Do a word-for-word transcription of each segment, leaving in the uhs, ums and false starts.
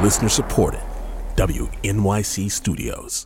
Listener supported. W N Y C Studios.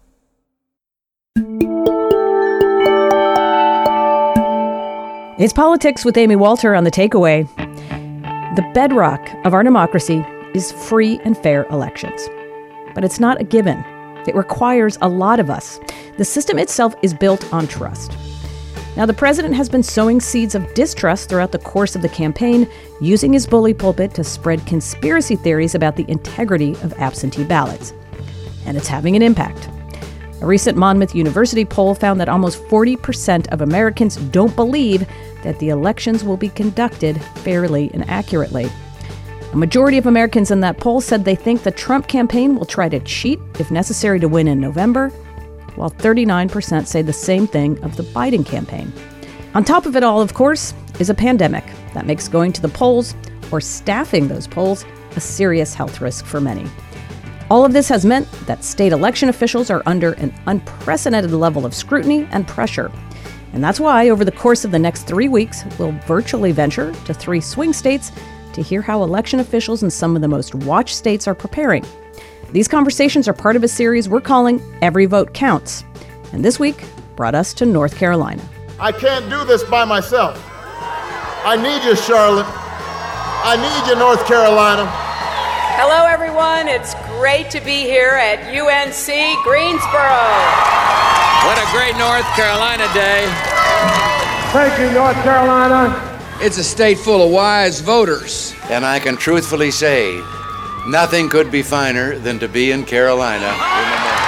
It's Politics with Amy Walter on The Takeaway. The bedrock of our democracy is free and fair elections. But it's not a given. It requires a lot of us. The system itself is built on trust. Now, the president has been sowing seeds of distrust throughout the course of the campaign, using his bully pulpit to spread conspiracy theories about the integrity of absentee ballots. And it's having an impact. A recent Monmouth University poll found that almost forty percent of Americans don't believe that the elections will be conducted fairly and accurately. A majority of Americans in that poll said they think the Trump campaign will try to cheat if necessary to win in November, while thirty-nine percent say the same thing of the Biden campaign. On top of it all, of course, is a pandemic that makes going to the polls or staffing those polls a serious health risk for many. All of this has meant that state election officials are under an unprecedented level of scrutiny and pressure. And that's why, over the course of the next three weeks, we'll virtually venture to three swing states to hear how election officials in some of the most watched states are preparing. These conversations are part of a series we're calling Every Vote Counts. And this week brought us to North Carolina. I can't do this by myself. I need you, Charlotte. I need you, North Carolina. Hello, everyone. It's great to be here at U N C Greensboro. What a great North Carolina day. Thank you, North Carolina. It's a state full of wise voters. And I can truthfully say, nothing could be finer than to be in Carolina in the morning.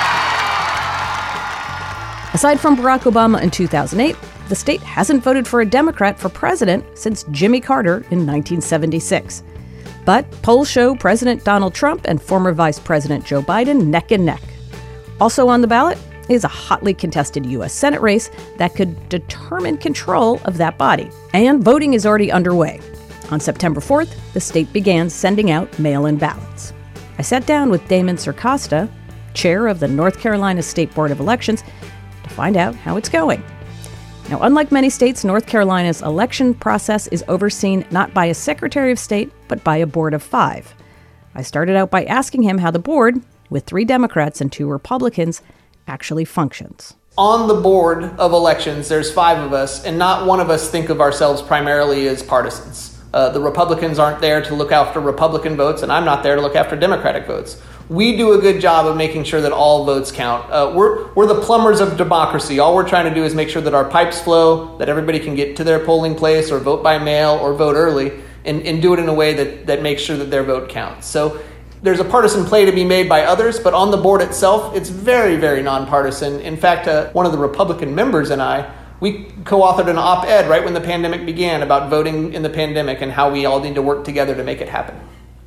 Aside from Barack Obama in two thousand eight, the state hasn't voted for a Democrat for president since Jimmy Carter in nineteen seventy-six. But polls show President Donald Trump and former Vice President Joe Biden neck and neck. Also on the ballot is a hotly contested U S Senate race that could determine control of that body. And voting is already underway. On September fourth, the state began sending out mail-in ballots. I sat down with Damon Sircosta, chair of the North Carolina State Board of Elections, to find out how it's going. Now, unlike many states, North Carolina's election process is overseen not by a Secretary of State, but by a board of five. I started out by asking him how the board, with three Democrats and two Republicans, actually functions. On the board of elections, there's five of us, and not one of us think of ourselves primarily as partisans. Uh, the Republicans aren't there to look after Republican votes, and I'm not there to look after Democratic votes. We do a good job of making sure that all votes count. Uh, we're we're the plumbers of democracy. All we're trying to do is make sure that our pipes flow, that everybody can get to their polling place or vote by mail or vote early, and, and do it in a way that, that makes sure that their vote counts. So there's a partisan play to be made by others, but on the board itself, it's very, very nonpartisan. In fact, uh, one of the Republican members and I, we co-authored an op-ed right when the pandemic began about voting in the pandemic and how we all need to work together to make it happen.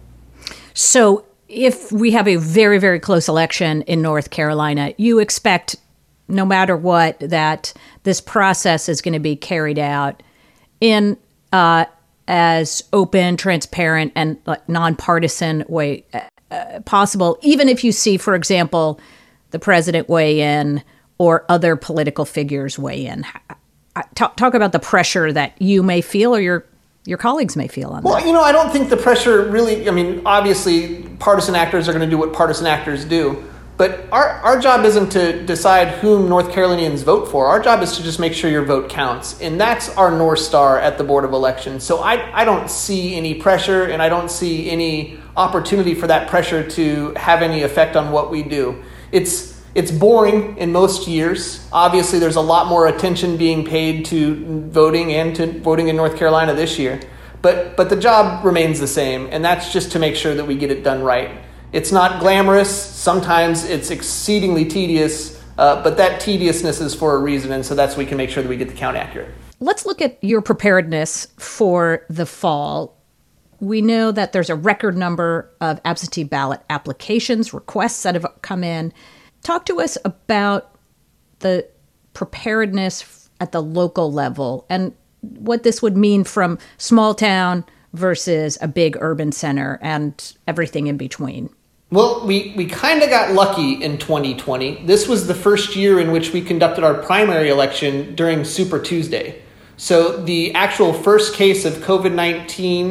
So if we have a very, very close election in North Carolina, you expect, no matter what, that this process is going to be carried out in uh, as open, transparent, and uh, nonpartisan way uh, possible, even if you see, for example, the president weigh in or other political figures weigh in. Talk, talk about the pressure that you may feel or your your colleagues may feel on well, that. Well, you know, I don't think the pressure really, I mean, obviously partisan actors are going to do what partisan actors do, but our, our job isn't to decide whom North Carolinians vote for. Our job is to just make sure your vote counts, and that's our North Star at the Board of Elections. So I, I don't see any pressure, and I don't see any opportunity for that pressure to have any effect on what we do. It's It's boring in most years. Obviously, there's a lot more attention being paid to voting and to voting in North Carolina this year. But but the job remains the same, and that's just to make sure that we get it done right. It's not glamorous. Sometimes it's exceedingly tedious, uh, but that tediousness is for a reason, and so that's so we can make sure that we get the count accurate. Let's look at your preparedness for the fall. We know that there's a record number of absentee ballot applications, requests that have come in. Talk to us about the preparedness at the local level and what this would mean from small town versus a big urban center and everything in between. Well, we, we kind of got lucky in twenty twenty. This was the first year in which we conducted our primary election during Super Tuesday. So the actual first case of COVID nineteen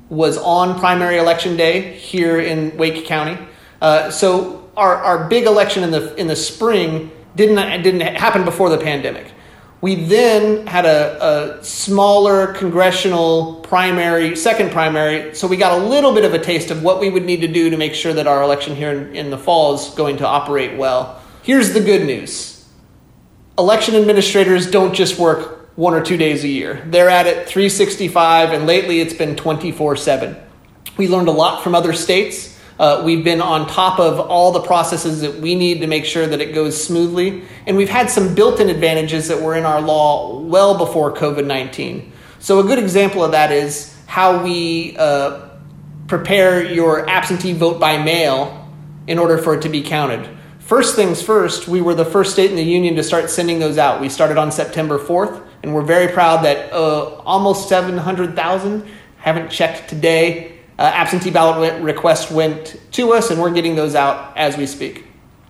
was on primary election day here in Wake County. Uh, so our, our big election in the in the spring didn't didn't happen before the pandemic. We then had a, a smaller congressional primary, second primary, so we got a little bit of a taste of what we would need to do to make sure that our election here in, in the fall is going to operate well. Here's the good news. Election administrators don't just work one or two days a year. They're at it three sixty-five, and lately it's been twenty-four seven. We learned a lot from other states. Uh, we've been on top of all the processes that we need to make sure that it goes smoothly. And we've had some built-in advantages that were in our law well before COVID nineteen. So a good example of that is how we uh, prepare your absentee vote by mail in order for it to be counted. First things first, we were the first state in the union to start sending those out. We started on September fourth, and we're very proud that uh, almost seven hundred thousand, haven't checked today, Uh, absentee ballot requests went to us, and we're getting those out as we speak.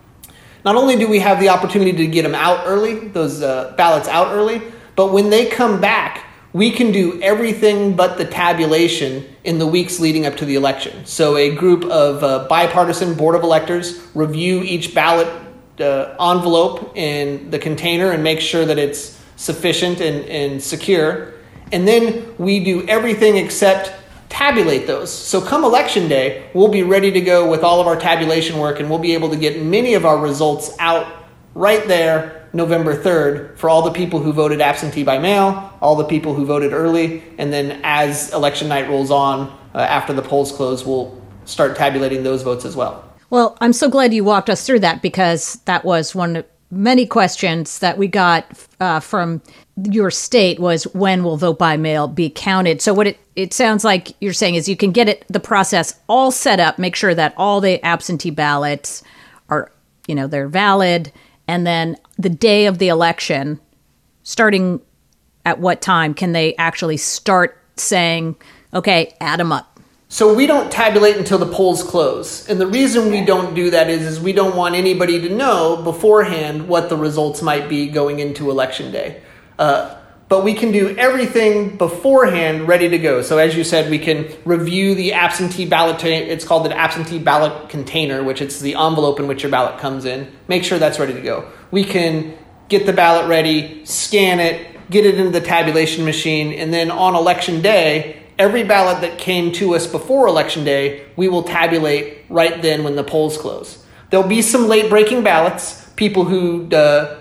Not only do we have the opportunity to get them out early, those uh, ballots out early, but when they come back, we can do everything but the tabulation in the weeks leading up to the election. So a group of uh, bipartisan board of electors review each ballot uh, envelope in the container and make sure that it's sufficient and, and secure. And then we do everything except tabulate those. So come election day, we'll be ready to go with all of our tabulation work, and we'll be able to get many of our results out right there November third for all the people who voted absentee by mail, all the people who voted early, and then as election night rolls on, uh, after the polls close, we'll start tabulating those votes as well. Well, I'm so glad you walked us through that, because that was one of many questions that we got uh, from your state was, when will vote by mail be counted? So what it, it sounds like you're saying is you can get it, the process all set up, make sure that all the absentee ballots are, you know, they're valid. And then the day of the election, starting at what time can they actually start saying, okay, add them up? So we don't tabulate until the polls close. And the reason we don't do that is, is we don't want anybody to know beforehand what the results might be going into election day. Uh, but we can do everything beforehand ready to go. So as you said, we can review the absentee ballot. It's called an absentee ballot container, which it's the envelope in which your ballot comes in. Make sure that's ready to go. We can get the ballot ready, scan it, get it into the tabulation machine, and then on election day, every ballot that came to us before election day, we will tabulate right then when the polls close. There'll be some late-breaking ballots, people who uh,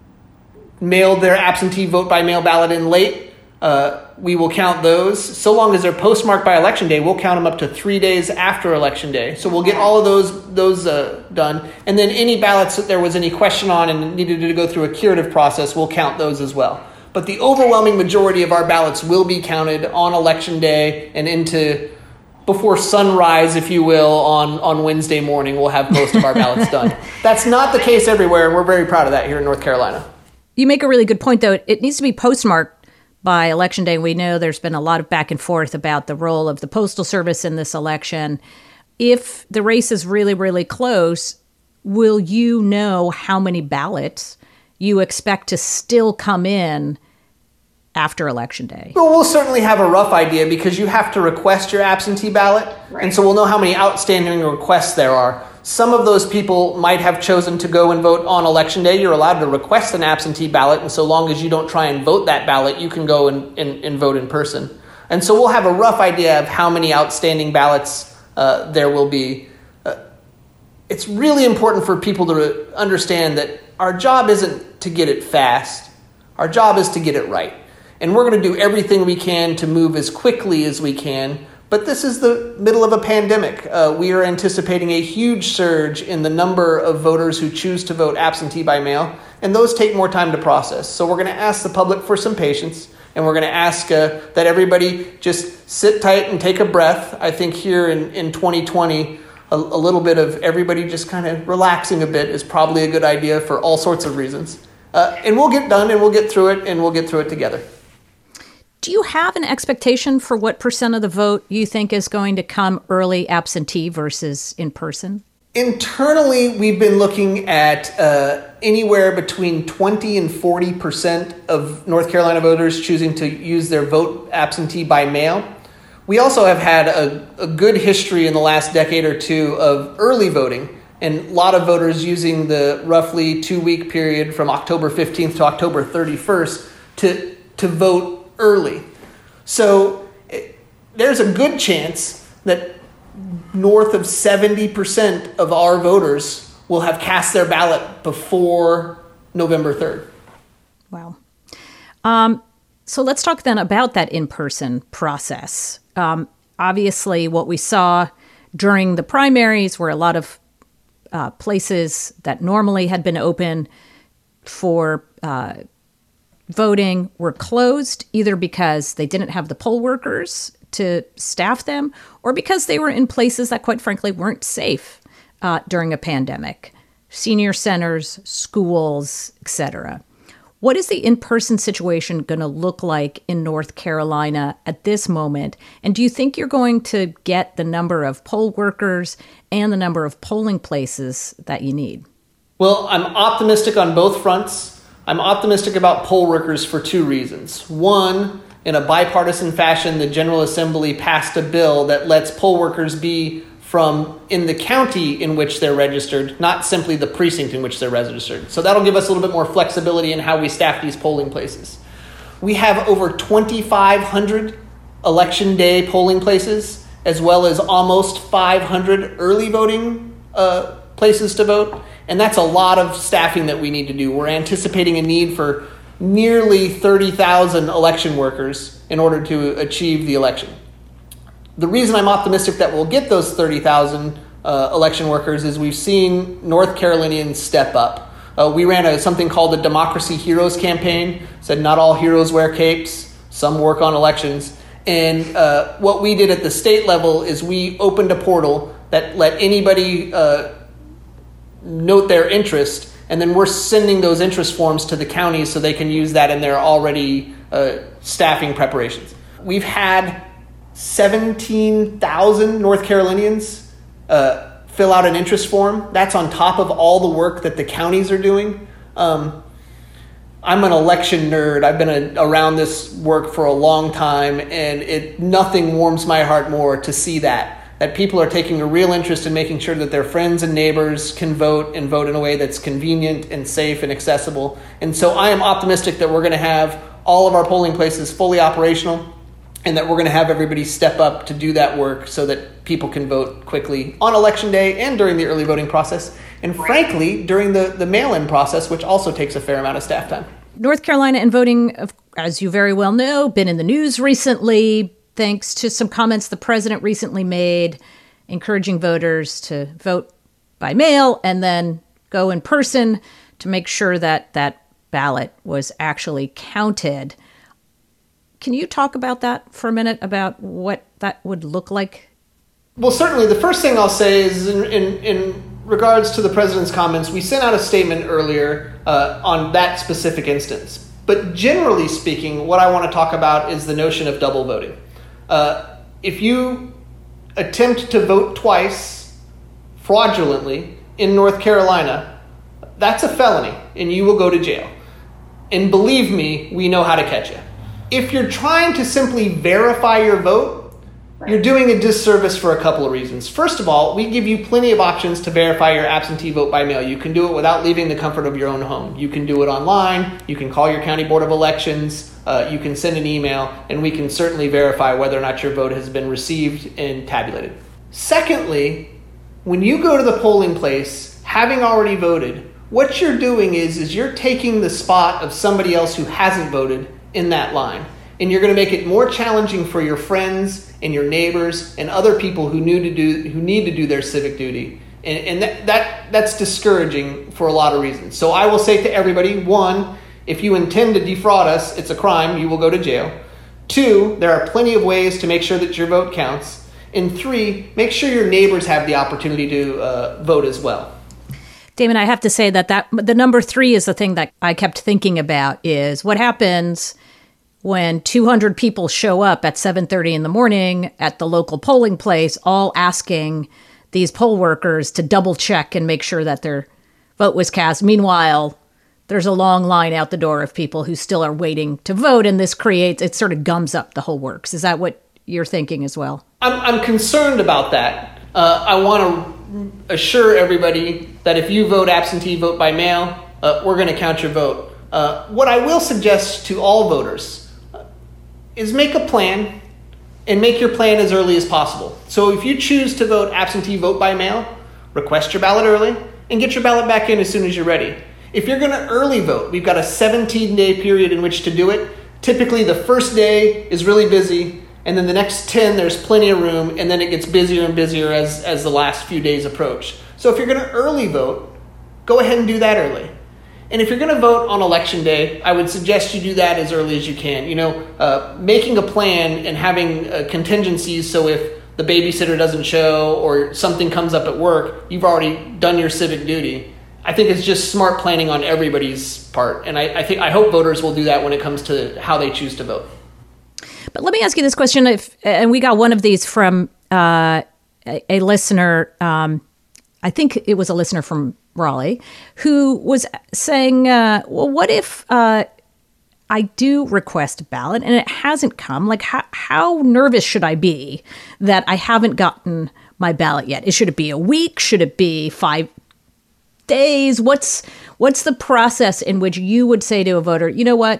mailed their absentee vote by mail ballot in late. Uh, we will count those. So long as they're postmarked by election day, we'll count them up to three days after election day. So we'll get all of those those uh, done. And then any ballots that there was any question on and needed to go through a curative process, we'll count those as well. But the overwhelming majority of our ballots will be counted on election day and into before sunrise, if you will, on, on Wednesday morning. We'll have most of our ballots done. That's not the case everywhere, and we're very proud of that here in North Carolina. You make a really good point, though. It needs to be postmarked by election day. We know there's been a lot of back and forth about the role of the Postal Service in this election. If the race is really, really close, will you know how many ballots you expect to still come in after election day? Well, we'll certainly have a rough idea, because you have to request your absentee ballot. Right. And so we'll know how many outstanding requests there are. Some of those people might have chosen to go and vote on election day. You're allowed to request an absentee ballot, and so long as you don't try and vote that ballot, you can go and, and, and vote in person. And so we'll have a rough idea of how many outstanding ballots uh, there will be. Uh, it's really important for people to understand that our job isn't to get it fast. Our job is to get it right. And we're going to do everything we can to move as quickly as we can. But this is the middle of a pandemic. Uh, we are anticipating a huge surge in the number of voters who choose to vote absentee by mail, and those take more time to process. So we're going to ask the public for some patience, and we're going to ask uh, that everybody just sit tight and take a breath. I think here in, in twenty twenty, a, a little bit of everybody just kind of relaxing a bit is probably a good idea for all sorts of reasons. Uh, and we'll get done, and we'll get through it, and we'll get through it together. Do you have an expectation for what percent of the vote you think is going to come early absentee versus in person? Internally, we've been looking at uh, anywhere between twenty and forty percent of North Carolina voters choosing to use their vote absentee by mail. We also have had a, a good history in the last decade or two of early voting, and a lot of voters using the roughly two-week period from October fifteenth to October thirty-first to, to vote early. So it, there's a good chance that north of seventy percent of our voters will have cast their ballot before November third. Wow. Um, so let's talk then about that in-person process. Um, obviously, what we saw during the primaries were a lot of uh, places that normally had been open for uh, voting were closed, either because they didn't have the poll workers to staff them, or because they were in places that, quite frankly, weren't safe uh, during a pandemic. Senior centers, schools, et cetera. What is the in-person situation going to look like in North Carolina at this moment? And do you think you're going to get the number of poll workers and the number of polling places that you need? Well, I'm optimistic on both fronts. I'm optimistic about poll workers for two reasons. One, in a bipartisan fashion, the General Assembly passed a bill that lets poll workers be from in the county in which they're registered, not simply the precinct in which they're registered. So that'll give us a little bit more flexibility in how we staff these polling places. We have over twenty-five hundred election day polling places, as well as almost five hundred early voting uh, places to vote. And that's a lot of staffing that we need to do. We're anticipating a need for nearly thirty thousand election workers in order to achieve the election. The reason I'm optimistic that we'll get those thirty thousand uh, election workers is we've seen North Carolinians step up. Uh, we ran a, something called the Democracy Heroes campaign, said not all heroes wear capes, some work on elections. And uh, what we did at the state level is we opened a portal that let anybody uh, note their interest, and then we're sending those interest forms to the counties so they can use that in their already uh, staffing preparations. We've had seventeen thousand North Carolinians uh, fill out an interest form. That's on top of all the work that the counties are doing. Um, I'm an election nerd. I've been a, around this work for a long time, and it nothing warms my heart more to see that, that people are taking a real interest in making sure that their friends and neighbors can vote and vote in a way that's convenient and safe and accessible. And so I am optimistic that we're going to have all of our polling places fully operational, and that we're going to have everybody step up to do that work so that people can vote quickly on election day and during the early voting process. And frankly, during the, the mail-in process, which also takes a fair amount of staff time. North Carolina and voting, as you very well know, been in the news recently, thanks to some comments the president recently made, encouraging voters to vote by mail and then go in person to make sure that that ballot was actually counted. Can you talk about that for a minute, about what that would look like? Well, certainly. The first thing I'll say is in, in, in regards to the president's comments, we sent out a statement earlier uh, on that specific instance. But generally speaking, what I want to talk about is the notion of double voting. Uh, if you attempt to vote twice fraudulently in North Carolina, that's a felony and you will go to jail. And believe me, we know how to catch you. If you're trying to simply verify your vote, you're doing a disservice for a couple of reasons. First of all, we give you plenty of options to verify your absentee vote by mail. You can do it without leaving the comfort of your own home. You can do it online. You can call your county board of elections. Uh, you can send an email, and we can certainly verify whether or not your vote has been received and tabulated. Secondly, when you go to the polling place, having already voted, what you're doing is, is you're taking the spot of somebody else who hasn't voted in that line. And you're going to make it more challenging for your friends and your neighbors and other people who need to do who need to do their civic duty. And, and that, that that's discouraging for a lot of reasons. So I will say to everybody, one, if you intend to defraud us, it's a crime. You will go to jail. Two, there are plenty of ways to make sure that your vote counts. And three, make sure your neighbors have the opportunity to uh, vote as well. Damon, I have to say that, that the number three is the thing that I kept thinking about, is what happens when two hundred people show up at seven thirty in the morning at the local polling place, all asking these poll workers to double check and make sure that their vote was cast. Meanwhile, there's a long line out the door of people who still are waiting to vote, and this creates, it sort of gums up the whole works. Is that what you're thinking as well? I'm, I'm concerned about that. Uh, I want to assure everybody that if you vote absentee, vote by mail, uh, we're going to count your vote. Uh, what I will suggest to all voters uh, is make a plan, and make your plan as early as possible. So if you choose to vote absentee, vote by mail, request your ballot early, and get your ballot back in as soon as you're ready. If you're going to early vote, we've got a seventeen-day period in which to do it. Typically, the first day is really busy, and then the next ten, there's plenty of room, and then it gets busier and busier as, as the last few days approach. So if you're going to early vote, go ahead and do that early. And if you're going to vote on election day, I would suggest you do that as early as you can. You know, uh, making a plan and having uh, contingencies so if the babysitter doesn't show or something comes up at work, you've already done your civic duty. I think it's just smart planning on everybody's part. And I, I think I hope voters will do that when it comes to how they choose to vote. But let me ask you this question, if, and we got one of these from uh, a, a listener, um, I think it was a listener from Raleigh, who was saying, uh, well, what if uh, I do request a ballot and it hasn't come? Like, how, how nervous should I be that I haven't gotten my ballot yet? Should it be a week? Should it be five days? What's what's the process in which you would say to a voter, you know what?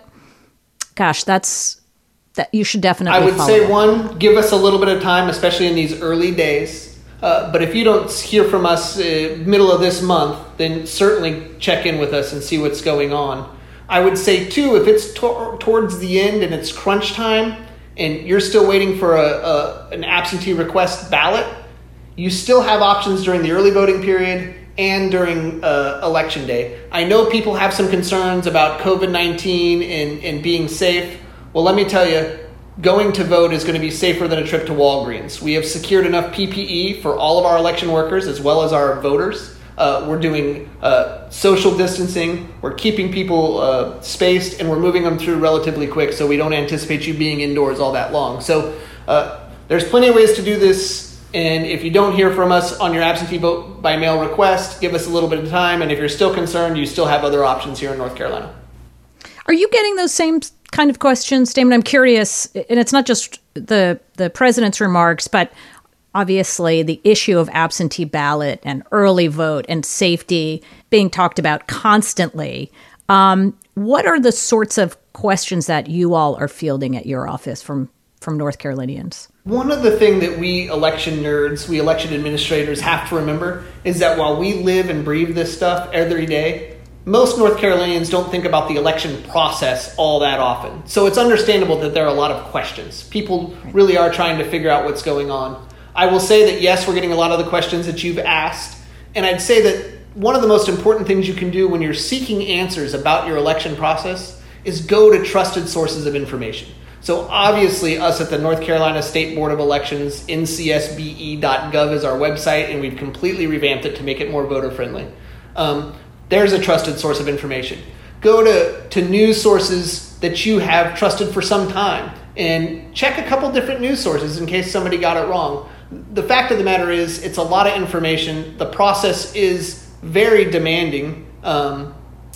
Gosh, that's that you should definitely I would follow say, that. one, give us a little bit of time, especially in these early days. Uh, but if you don't hear from us uh, middle of this month, then certainly check in with us and see what's going on. I would say, too, if it's to- towards the end and it's crunch time and you're still waiting for a, a an absentee request ballot, you still have options during the early voting period and during uh, election day. I know people have some concerns about covid nineteen and, and being safe. Well, let me tell you, going to vote is going to be safer than a trip to Walgreens. We have secured enough P P E for all of our election workers as well as our voters. Uh, we're doing uh, social distancing. We're keeping people uh, spaced, and we're moving them through relatively quick, so we don't anticipate you being indoors all that long. So uh, there's plenty of ways to do this, and if you don't hear from us on your absentee vote by mail request, give us a little bit of time, and if you're still concerned, you still have other options here in North Carolina. Are you getting those same kind of questions, Damon? I'm curious, and it's not just the the president's remarks, but obviously the issue of absentee ballot and early vote and safety being talked about constantly. Um, what are the sorts of questions that you all are fielding at your office from, from North Carolinians? One of the things that we election nerds, we election administrators have to remember is that while we live and breathe this stuff every day, most North Carolinians don't think about the election process all that often. So it's understandable that there are a lot of questions. People really are trying to figure out what's going on. I will say that, yes, we're getting a lot of the questions that you've asked. And I'd say that one of the most important things you can do when you're seeking answers about your election process is go to trusted sources of information. So obviously, us at the North Carolina State Board of Elections, N C S B E dot gov is our website, and we've completely revamped it to make it more voter-friendly. Um, there's a trusted source of information. Go to, to news sources that you have trusted for some time and check a couple different news sources in case somebody got it wrong. The fact of the matter is, it's a lot of information. The process is very demanding um,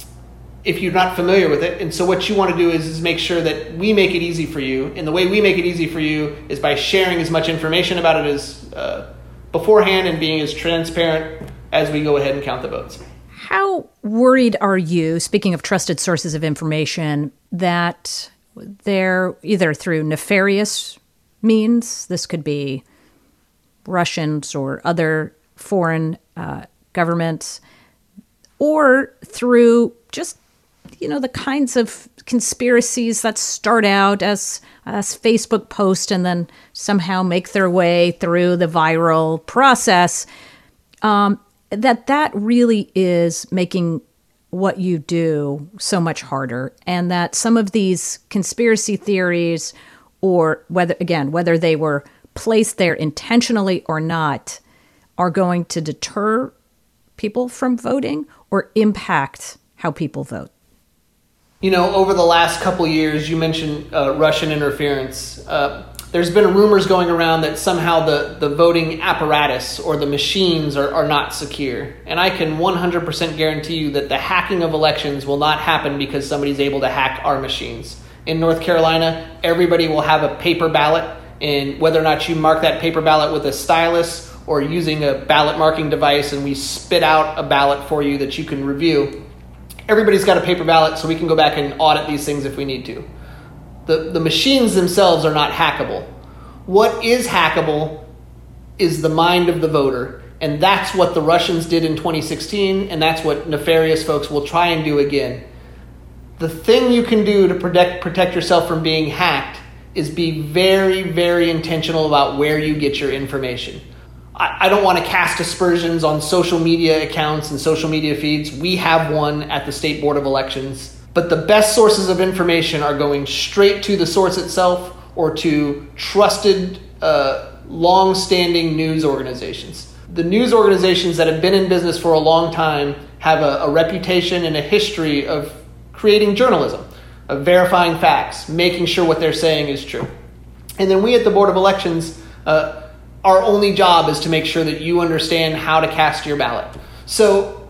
if you're not familiar with it. And so what you want to do is, is make sure that we make it easy for you. And the way we make it easy for you is by sharing as much information about it as uh, beforehand and being as transparent as we go ahead and count the votes. How worried are you, speaking of trusted sources of information, that they're either through nefarious means, this could be Russians or other foreign uh, governments, or through just, you know, the kinds of conspiracies that start out as, as Facebook posts and then somehow make their way through the viral process, um, that that really is making what you do so much harder, and that some of these conspiracy theories, or whether, again, whether they were placed there intentionally or not, are going to deter people from voting or impact how people vote? You know, over the last couple years, you mentioned uh, Russian interference. Uh, there's been rumors going around that somehow the, the voting apparatus or the machines are, are not secure. And I can one hundred percent guarantee you that the hacking of elections will not happen because somebody's able to hack our machines. In North Carolina, everybody will have a paper ballot, And whether or not you mark that paper ballot with a stylus or using a ballot marking device and we spit out a ballot for you that you can review, everybody's got a paper ballot, so we can go back and audit these things if we need to. The, the machines themselves are not hackable. What is hackable is the mind of the voter, and that's what the Russians did in twenty sixteen, and that's what nefarious folks will try and do again. The thing you can do to protect protect yourself from being hacked is be very, very intentional about where you get your information. I, I don't want to cast aspersions on social media accounts and social media feeds. We have one at the State Board of Elections. But the best sources of information are going straight to the source itself or to trusted, uh, long-standing news organizations. The news organizations that have been in business for a long time have a, a reputation and a history of creating journalism, of verifying facts, making sure what they're saying is true. And then we at the Board of Elections, uh, our only job is to make sure that you understand how to cast your ballot. So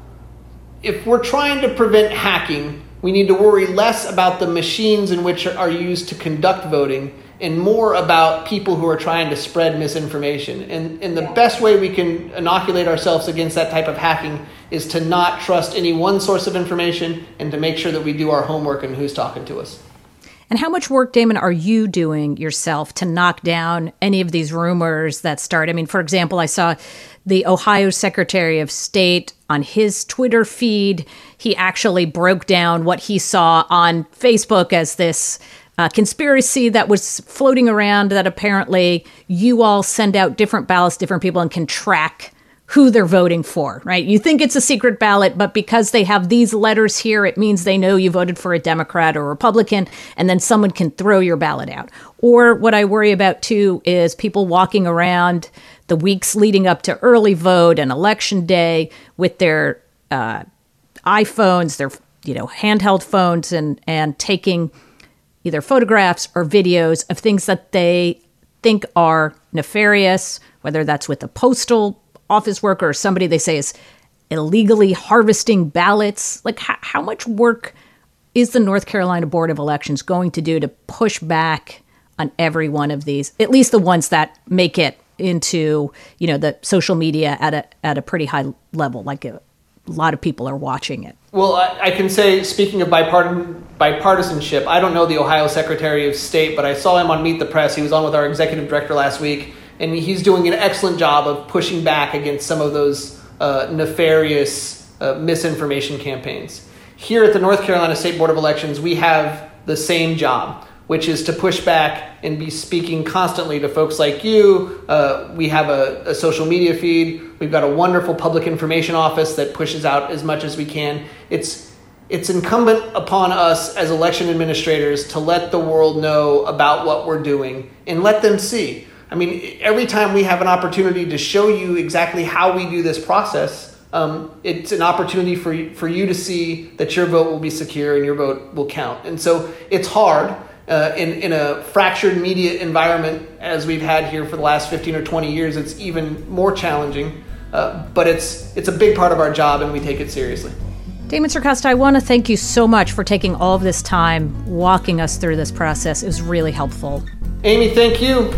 if we're trying to prevent hacking, we need to worry less about the machines in which are used to conduct voting and more about people who are trying to spread misinformation. And, and the best way we can inoculate ourselves against that type of hacking is to not trust any one source of information and to make sure that we do our homework and who's talking to us. And how much work, Damon, are you doing yourself to knock down any of these rumors that start? I mean, for example, I saw the Ohio Secretary of State on his Twitter feed. He actually broke down what he saw on Facebook as this uh, conspiracy that was floating around, that apparently you all send out different ballots, different people, and can track who they're voting for, right? You think it's a secret ballot, but because they have these letters here, it means they know you voted for a Democrat or Republican, and then someone can throw your ballot out. Or what I worry about, too, is people walking around the weeks leading up to early vote and election day with their uh, iPhones, their you know handheld phones, and and taking either photographs or videos of things that they think are nefarious, whether that's with a postal office worker or somebody they say is illegally harvesting ballots. Like, how, how much work is the North Carolina Board of Elections going to do to push back on every one of these, at least the ones that make it into, you know, the social media at a at a pretty high level, like a, a lot of people are watching it? Well, I, I can say, speaking of bipartisan, bipartisanship, I don't know the Ohio Secretary of State, but I saw him on Meet the Press. He was on with our executive director last week, and he's doing an excellent job of pushing back against some of those uh, nefarious uh, misinformation campaigns. Here at the North Carolina State Board of Elections, we have the same job, which is to push back and be speaking constantly to folks like you. Uh, we have a, a social media feed. We've got a wonderful public information office that pushes out as much as we can. It's it's incumbent upon us as election administrators to let the world know about what we're doing and let them see. I mean, every time we have an opportunity to show you exactly how we do this process, um, it's an opportunity for you, for you to see that your vote will be secure and your vote will count. And so it's hard uh, in, in a fractured media environment as we've had here for the last fifteen or twenty years. It's even more challenging, uh, but it's it's a big part of our job and we take it seriously. Damon Circosta, I want to thank you so much for taking all of this time walking us through this process. It was really helpful. Amy, thank you.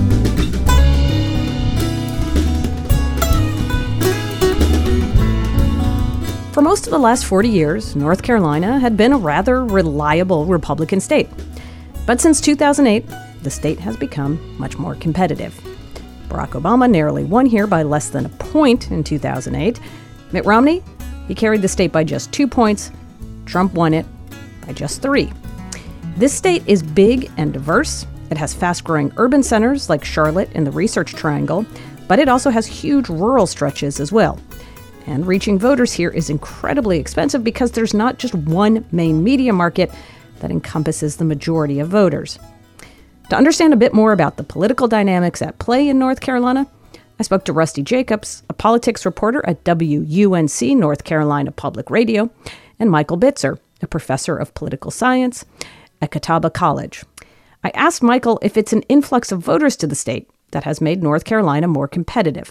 For most of the last forty years, North Carolina had been a rather reliable Republican state. But since two thousand eight, the state has become much more competitive. Barack Obama narrowly won here by less than a point in two thousand eight. Mitt Romney, he carried the state by just two points. Trump won it by just three. This state is big and diverse. It has fast-growing urban centers like Charlotte and the Research Triangle, but it also has huge rural stretches as well. And reaching voters here is incredibly expensive because there's not just one main media market that encompasses the majority of voters. To understand a bit more about the political dynamics at play in North Carolina, I spoke to Rusty Jacobs, a politics reporter at W U N C, North Carolina Public Radio, and Michael Bitzer, a professor of political science at Catawba College. I asked Michael if it's an influx of voters to the state that has made North Carolina more competitive.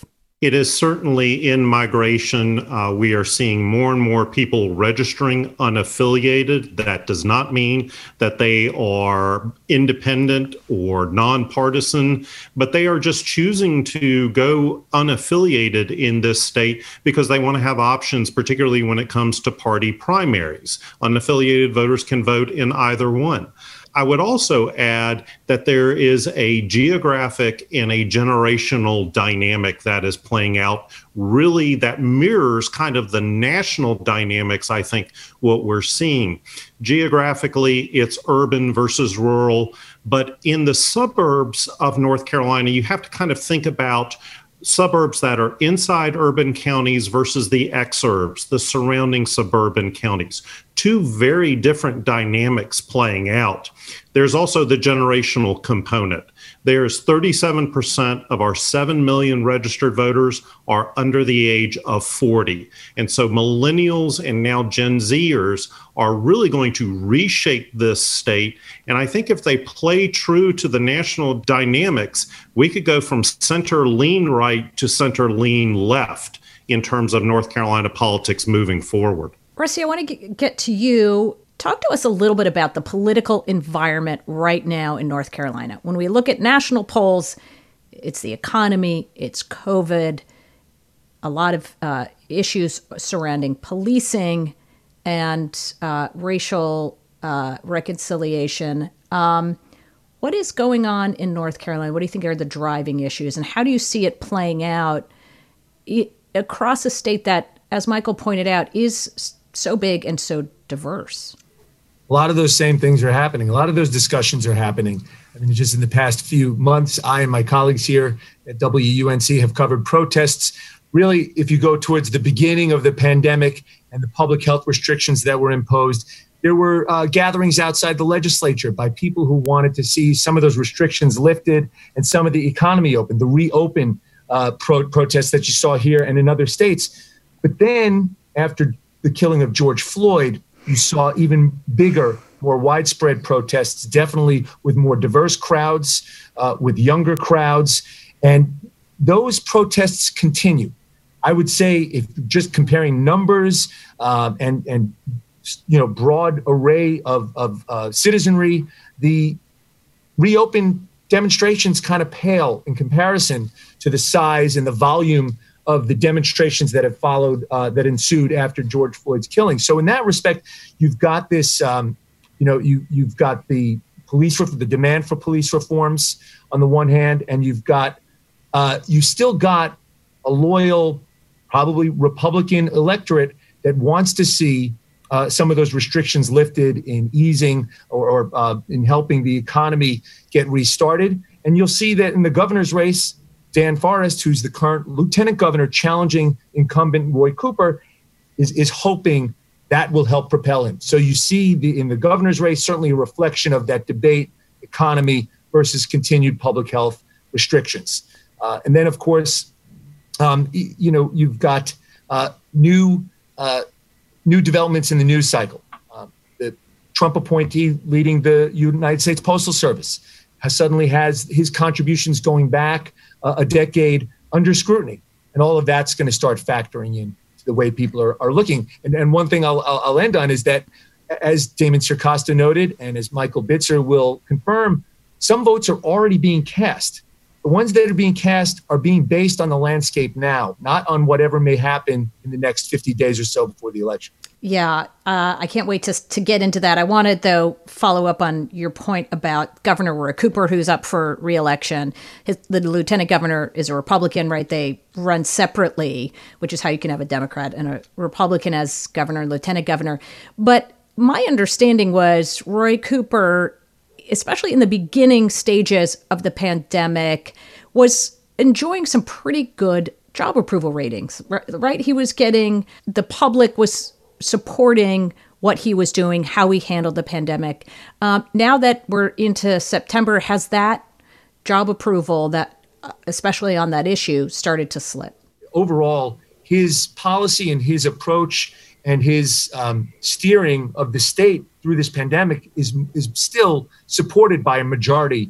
It is certainly in migration. Uh, we are seeing more and more people registering unaffiliated. That does not mean that they are independent or nonpartisan, but they are just choosing to go unaffiliated in this state because they want to have options, particularly when it comes to party primaries. Unaffiliated voters can vote in either one. I would also add that there is a geographic and a generational dynamic that is playing out, really that mirrors kind of the national dynamics, I think, what we're seeing. Geographically, it's urban versus rural, but in the suburbs of North Carolina, you have to kind of think about suburbs that are inside urban counties versus the exurbs, the surrounding suburban counties. Two very different dynamics playing out. There's also the generational component. There's thirty-seven percent of our seven million registered voters are under the age of forty. And so millennials and now Gen Zers are really going to reshape this state. And I think if they play true to the national dynamics, we could go from center lean right to center lean left in terms of North Carolina politics moving forward. Rusty, I want to get to you. Talk to us a little bit about the political environment right now in North Carolina. When we look at national polls, it's the economy, it's COVID, a lot of uh, issues surrounding policing and uh, racial uh, reconciliation. Um, what is going on in North Carolina? What do you think are the driving issues? And how do you see it playing out it, across a state that, as Michael pointed out, is so big and so diverse? A lot of those same things are happening. A lot of those discussions are happening. I mean, just in the past few months, I and my colleagues here at W U N C have covered protests. Really, if you go towards the beginning of the pandemic and the public health restrictions that were imposed, there were uh, gatherings outside the legislature by people who wanted to see some of those restrictions lifted and some of the economy open, the reopen uh, pro- protests that you saw here and in other states. But then after the killing of George Floyd, you saw even bigger, more widespread protests, definitely with more diverse crowds, uh, with younger crowds. And those protests continue. I would say, if just comparing numbers uh, and, and you know, broad array of, of uh, citizenry, the reopened demonstrations kind of pale in comparison to the size and the volume of the demonstrations that have followed, uh, that ensued after George Floyd's killing. So in that respect, you've got this, um, you know, you, you've got the police, the demand for police reforms on the one hand, and you've got, uh, you still got a loyal, probably Republican electorate that wants to see uh, some of those restrictions lifted in easing or, or uh, in helping the economy get restarted. And you'll see that in the governor's race, Dan Forest, who's the current lieutenant governor challenging incumbent Roy Cooper, is, is hoping that will help propel him. So you see the, in the governor's race, certainly a reflection of that debate, economy versus continued public health restrictions. Uh, and then, of course, um, y- you know, you've got uh, new uh, new developments in the news cycle. Uh, the Trump appointee leading the United States Postal Service has suddenly has his contributions going back uh, a decade under scrutiny. And all of that's going to start factoring in to the way people are, are looking. And, and one thing I'll, I'll, I'll end on is that, as Damon Circosta noted, and as Michael Bitzer will confirm, some votes are already being cast. The ones that are being cast are being based on the landscape now, not on whatever may happen in the next fifty days or so before the election. Yeah, uh, I can't wait to to get into that. I wanted, though, follow up on your point about Governor Roy Cooper, who's up for re-election. His, the lieutenant governor is a Republican, right? They run separately, which is how you can have a Democrat and a Republican as governor and lieutenant governor. But my understanding was Roy Cooper, especially in the beginning stages of the pandemic, was enjoying some pretty good job approval ratings, right? He was getting, the public was supporting what he was doing, how he handled the pandemic. Um, now that we're into September, has that job approval, that especially on that issue, started to slip? Overall, his policy and his approach and his um, steering of the state through this pandemic is is still supported by a majority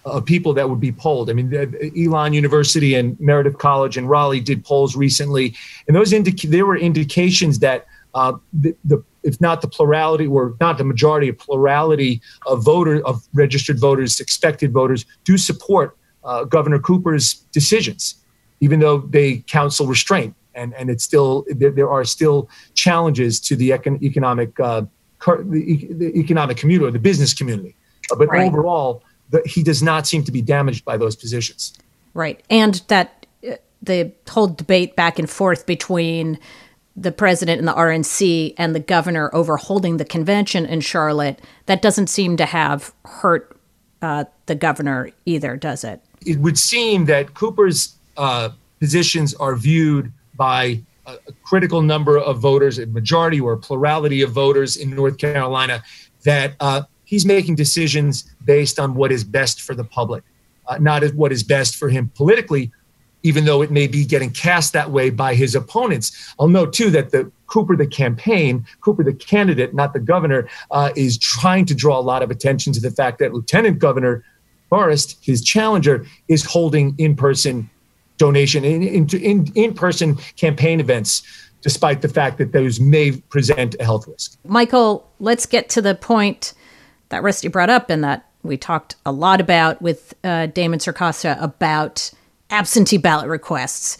of people that would be polled. I mean, the, Elon University and Meredith College in Raleigh did polls recently, and those indic- there were indications that uh, the, the if not the plurality or not the majority, a plurality of voter of registered voters, expected voters, do support uh, Governor Cooper's decisions, even though they counsel restraint. And, and it's still there, there are still challenges to the econ- economic uh, the, the economic community or the business community. Uh, but right. overall, the, he does not seem to be damaged by those positions. Right, and that uh, the whole debate back and forth between the president and the R N C and the governor over holding the convention in Charlotte, that doesn't seem to have hurt uh, the governor either, does it? It would seem that Cooper's uh, positions are viewed by a, a critical number of voters, a majority or a plurality of voters in North Carolina, that uh, he's making decisions based on what is best for the public, uh, not as what is best for him politically, even though it may be getting cast that way by his opponents. I'll note, too, that the Cooper, the campaign, Cooper, the candidate, not the governor, uh, is trying to draw a lot of attention to the fact that Lieutenant Governor Forrest, his challenger, is holding in-person donation, in, in, in, in-person campaign events, despite the fact that those may present a health risk. Michael, let's get to the point that Rusty brought up and that we talked a lot about with uh, Damon Circosta about absentee ballot requests.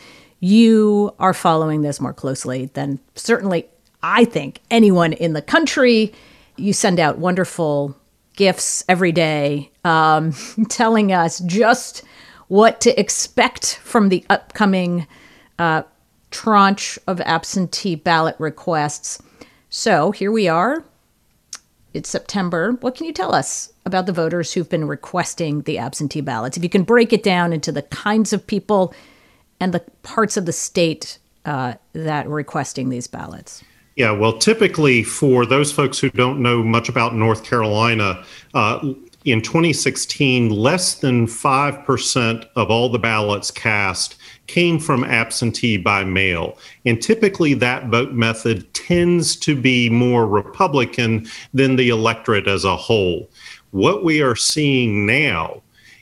You are following this more closely than certainly, I think, anyone in the country. You send out wonderful gifts every day um, telling us just what to expect from the upcoming uh, tranche of absentee ballot requests. So here we are. It's September. What can you tell us about the voters who've been requesting the absentee ballots? If you can break it down into the kinds of people and the parts of the state uh, that are requesting these ballots. Yeah, well, typically for those folks who don't know much about North Carolina, uh, in twenty sixteen, less than five percent of all the ballots cast came from absentee by mail. And typically that vote method tends to be more Republican than the electorate as a whole. What we are seeing now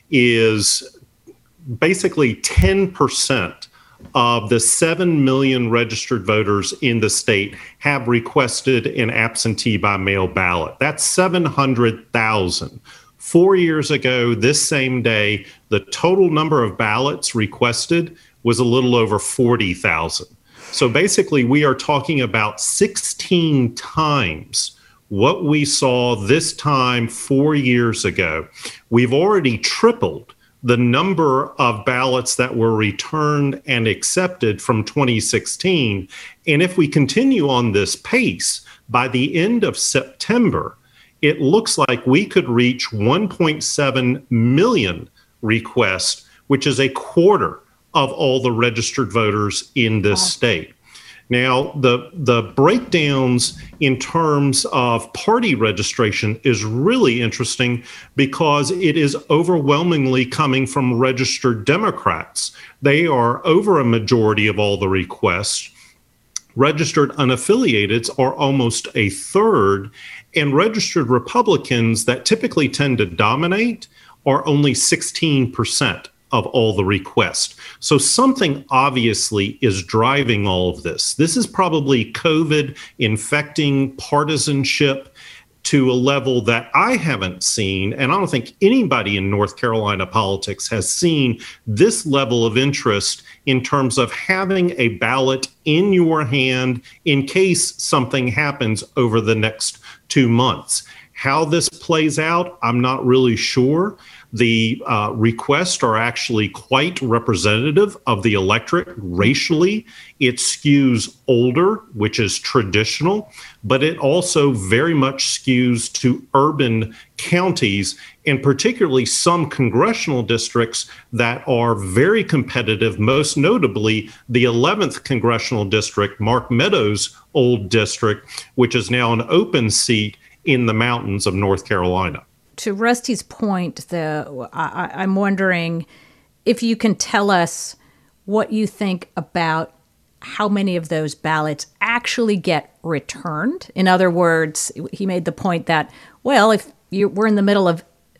is basically ten percent of the seven million registered voters in the state have requested an absentee by mail ballot. That's seven hundred thousand. Four years ago, this same day, the total number of ballots requested was a little over forty thousand. So basically, we are talking about sixteen times what we saw this time four years ago. We've already tripled the number of ballots that were returned and accepted from twenty sixteen. And if we continue on this pace, by the end of September, it looks like we could reach one point seven million requests, which is a quarter of all the registered voters in this wow. state. Now, the the breakdowns in terms of party registration is really interesting because it is overwhelmingly coming from registered Democrats. They are over a majority of all the requests. Registered unaffiliateds are almost a third, and registered Republicans that typically tend to dominate are only sixteen percent of all the requests. So something obviously is driving all of this. This is probably COVID infecting partisanship to a level that I haven't seen, and I don't think anybody in North Carolina politics has seen this level of interest in terms of having a ballot in your hand in case something happens over the next two months. How this plays out, I'm not really sure. The uh, requests are actually quite representative of the electorate racially. It skews older, which is traditional, but it also very much skews to urban counties, and particularly some congressional districts that are very competitive, most notably the eleventh congressional district, Mark Meadows' old district, which is now an open seat in the mountains of North Carolina. To Rusty's point, though, I, I'm wondering if you can tell us what you think about how many of those ballots actually get returned. In other words, he made the point that, well, if you, we're in the middle of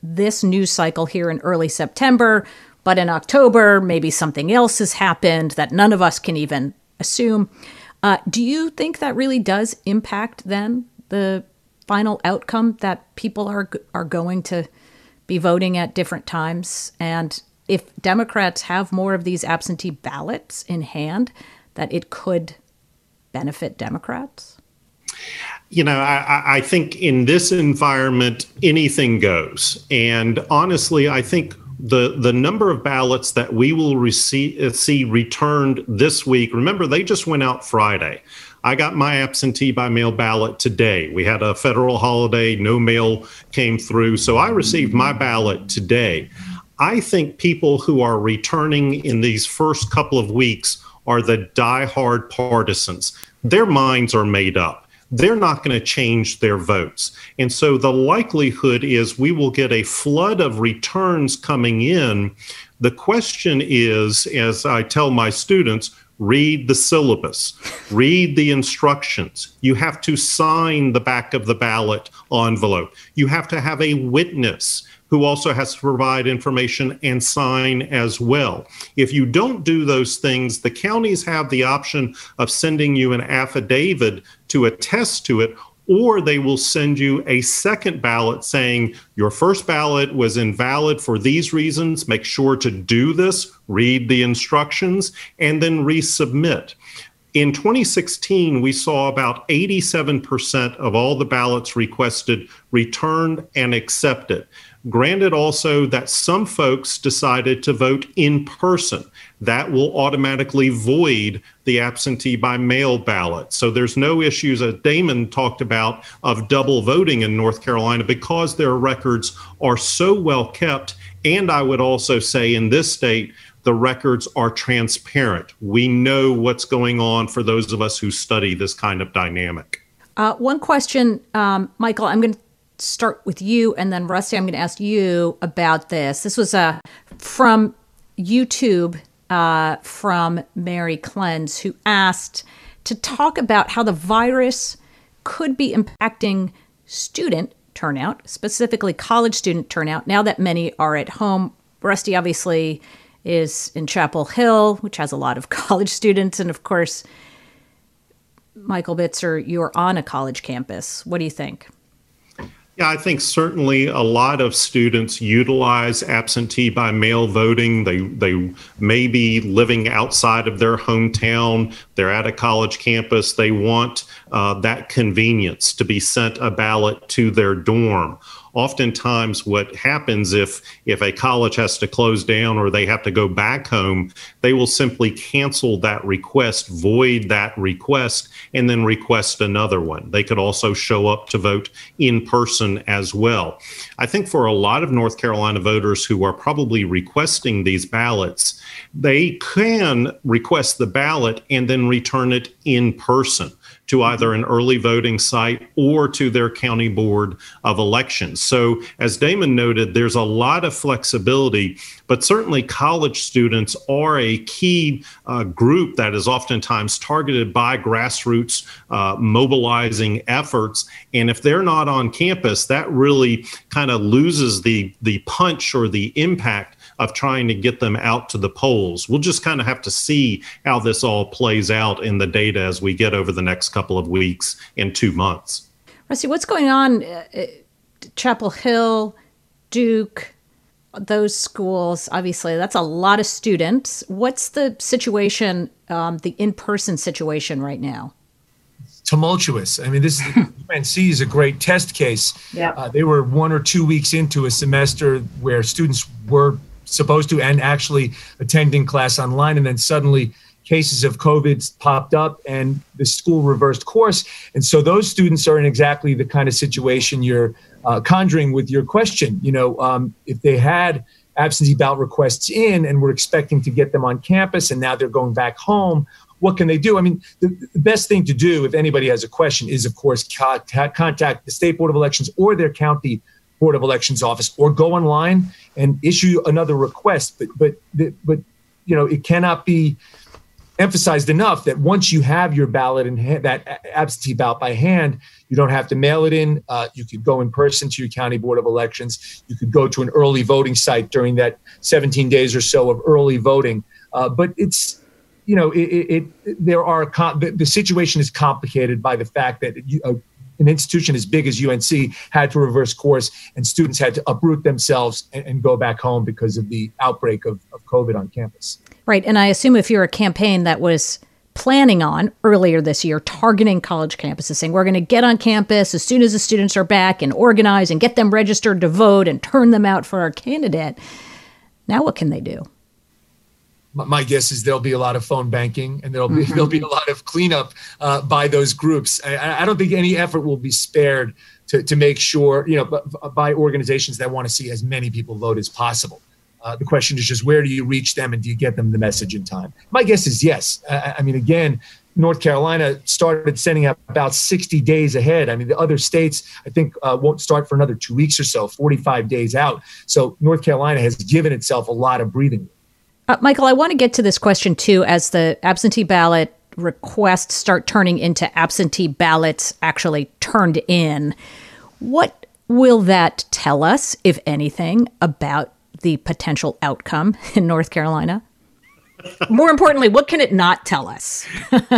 this news cycle here in early September, but in October, maybe something else has happened that none of us can even assume. Uh, do you think that really does impact then the final outcome, that people are are going to be voting at different times? And if Democrats have more of these absentee ballots in hand, that it could benefit Democrats? You know, I, I think in this environment, anything goes. And honestly, I think the the number of ballots that we will receive, see returned this week, remember, they just went out Friday. I got my absentee by mail ballot today. We had a federal holiday, no mail came through, so I received my ballot today. I think people who are returning in these first couple of weeks are the diehard partisans. Their minds are made up. They're not going to change their votes. And so the likelihood is we will get a flood of returns coming in. The question is, as I tell my students, read the syllabus, read the instructions. You have to sign the back of the ballot envelope. You have to have a witness who also has to provide information and sign as well. If you don't do those things, the counties have the option of sending you an affidavit to attest to it, or they will send you a second ballot saying your first ballot was invalid for these reasons. Make sure to do this, read the instructions, and then resubmit. In twenty sixteen, we saw about eighty-seven percent of all the ballots requested returned and accepted. Granted also that some folks decided to vote in person. That will automatically void the absentee by mail ballot. So there's no issues, as Damon talked about, of double voting in North Carolina because their records are so well kept. And I would also say in this state, the records are transparent. We know what's going on for those of us who study this kind of dynamic. Uh, one question, um, Michael, I'm going to start with you, and then Rusty, I'm going to ask you about this. This was uh, from YouTube uh, from Mary Clens, who asked to talk about how the virus could be impacting student turnout, specifically college student turnout, now that many are at home. Rusty obviously is in Chapel Hill, which has a lot of college students. And of course, Michael Bitzer, you're on a college campus. What do you think? Yeah, I think certainly a lot of students utilize absentee by mail voting. They they may be living outside of their hometown. They're at a college campus. They want uh, that convenience to be sent a ballot to their dorm. Oftentimes what happens if if a college has to close down or they have to go back home, they will simply cancel that request, void that request, and then request another one. They could also show up to vote in person as well. I think for a lot of North Carolina voters who are probably requesting these ballots, they can request the ballot and then return it in person to either an early voting site or to their county board of elections. So as Damon noted, there's a lot of flexibility, but certainly college students are a key uh, group that is oftentimes targeted by grassroots uh, mobilizing efforts. And if they're not on campus, that really kind of loses the, the punch or the impact of trying to get them out to the polls. We'll just kind of have to see how this all plays out in the data as we get over the next couple of weeks and two months. Rusty, what's going on? Uh, Chapel Hill, Duke, those schools, obviously, that's a lot of students. What's the situation, um, the in-person situation right now? Tumultuous. I mean, this is, U N C is a great test case. Yeah. Uh, they were one or two weeks into a semester where students were supposed to and actually attending class online, and then suddenly cases of COVID popped up and the school reversed course. And so those students are in exactly the kind of situation you're uh, conjuring with your question. You know, um, if they had absentee ballot requests in and were expecting to get them on campus and now they're going back home, what can they do? I mean, the, the best thing to do if anybody has a question is, of course, contact, contact the State Board of Elections or their county Board of Elections office, or go online and issue another request. But but but you know, it cannot be emphasized enough that once you have your ballot in hand, that absentee ballot by hand, you don't have to mail it in. Uh, you could go in person to your county board of elections. You could go to an early voting site during that seventeen days or so of early voting. Uh, but it's, you know, it, it, it there are com- the, the situation is complicated by the fact that you, uh, an institution as big as U N C had to reverse course, and students had to uproot themselves and, and go back home because of the outbreak of, of COVID on campus. Right. And I assume if you're a campaign that was planning on earlier this year, targeting college campuses, saying we're going to get on campus as soon as the students are back and organize and get them registered to vote and turn them out for our candidate. Now what can they do? My guess is there'll be a lot of phone banking, and there'll be mm-hmm. there'll be a lot of cleanup uh, by those groups. I, I don't think any effort will be spared to to make sure, you know, by organizations that want to see as many people vote as possible. Uh, the question is just, where do you reach them, and do you get them the message in time? My guess is yes. I, I mean, again, North Carolina started sending out about sixty days ahead. I mean, the other states, I think, uh, won't start for another two weeks or so, forty-five days out. So North Carolina has given itself a lot of breathing room. Uh, Michael, I want to get to this question, too, as the absentee ballot requests start turning into absentee ballots actually turned in. What will that tell us, if anything, about the potential outcome in North Carolina? More importantly, what can it not tell us?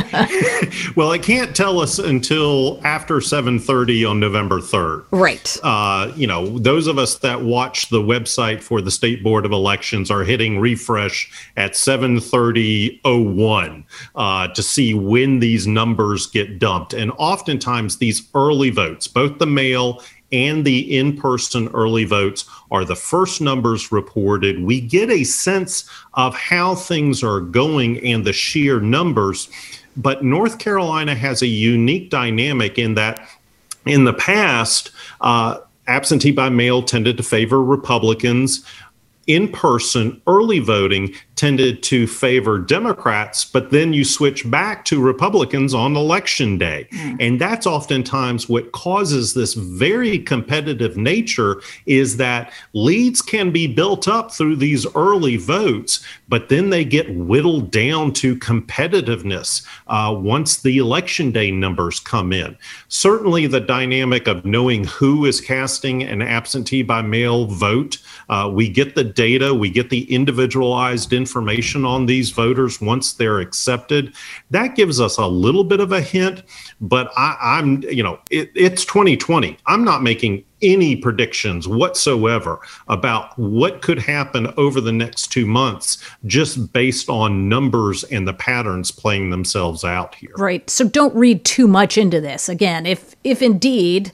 Well, it can't tell us until after seven thirty on November third. Right. Uh, you know, those of us that watch the website for the State Board of Elections are hitting refresh at seven thirty oh one uh, to see when these numbers get dumped. And oftentimes these early votes, both the mail and the in-person early votes, are the first numbers reported. We get a sense of how things are going and the sheer numbers. But North Carolina has a unique dynamic in that in the past, uh, absentee by mail tended to favor Republicans. In-person early voting tended to favor Democrats, but then you switch back to Republicans on election day. Mm. And that's oftentimes what causes this very competitive nature, is that leads can be built up through these early votes, but then they get whittled down to competitiveness uh, once the election day numbers come in. Certainly the dynamic of knowing who is casting an absentee by mail vote, uh, we get the data, we get the individualized information on these voters once they're accepted. That gives us a little bit of a hint, but I, I'm, you know, it, it's twenty twenty. I'm not making any predictions whatsoever about what could happen over the next two months, just based on numbers and the patterns playing themselves out here. Right. So don't read too much into this. Again, if if indeed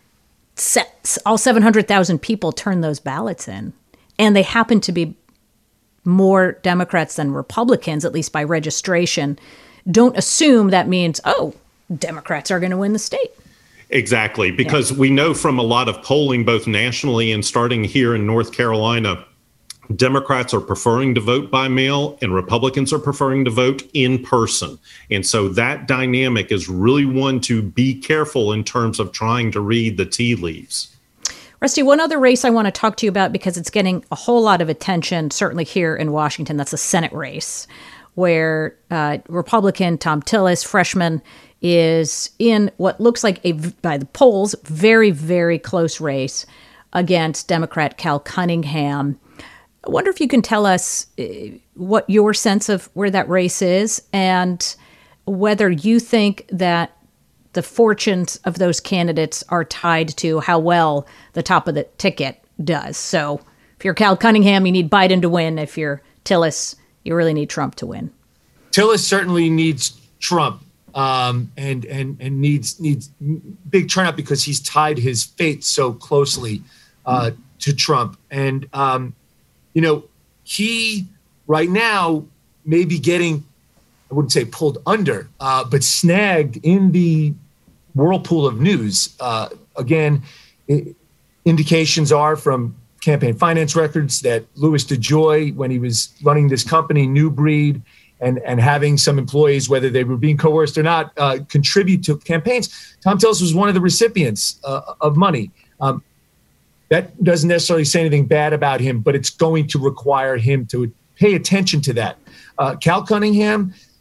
all seven hundred thousand people turn those ballots in, and they happen to be more Democrats than Republicans, at least by registration, don't assume that means, oh, Democrats are going to win the state. Exactly, because yeah. we know from a lot of polling, both nationally and starting here in North Carolina, Democrats are preferring to vote by mail and Republicans are preferring to vote in person. And so that dynamic is really one to be careful in terms of trying to read the tea leaves. Rusty, one other race I want to talk to you about, because it's getting a whole lot of attention, certainly here in Washington. That's the Senate race, where uh, Republican Thom Tillis, freshman, is in what looks like, a, by the polls, very, very close race against Democrat Cal Cunningham. I wonder if you can tell us uh, what your sense of where that race is, and whether you think that the fortunes of those candidates are tied to how well the top of the ticket does. So if you're Cal Cunningham, you need Biden to win. If you're Tillis, you really need Trump to win. Tillis certainly needs Trump um, and, and, and needs, needs big turnout, because he's tied his fate so closely uh, to Trump. And, um, you know, he right now may be getting, I wouldn't say pulled under, uh, but snagged in the whirlpool of news. Uh, again, it, indications are from campaign finance records that Louis DeJoy, when he was running this company, New Breed, and, and having some employees, whether they were being coerced or not, uh, contribute to campaigns. Thom Tillis was one of the recipients uh, of money. Um, that doesn't necessarily say anything bad about him, but it's going to require him to pay attention to that. Uh, Cal Cunningham,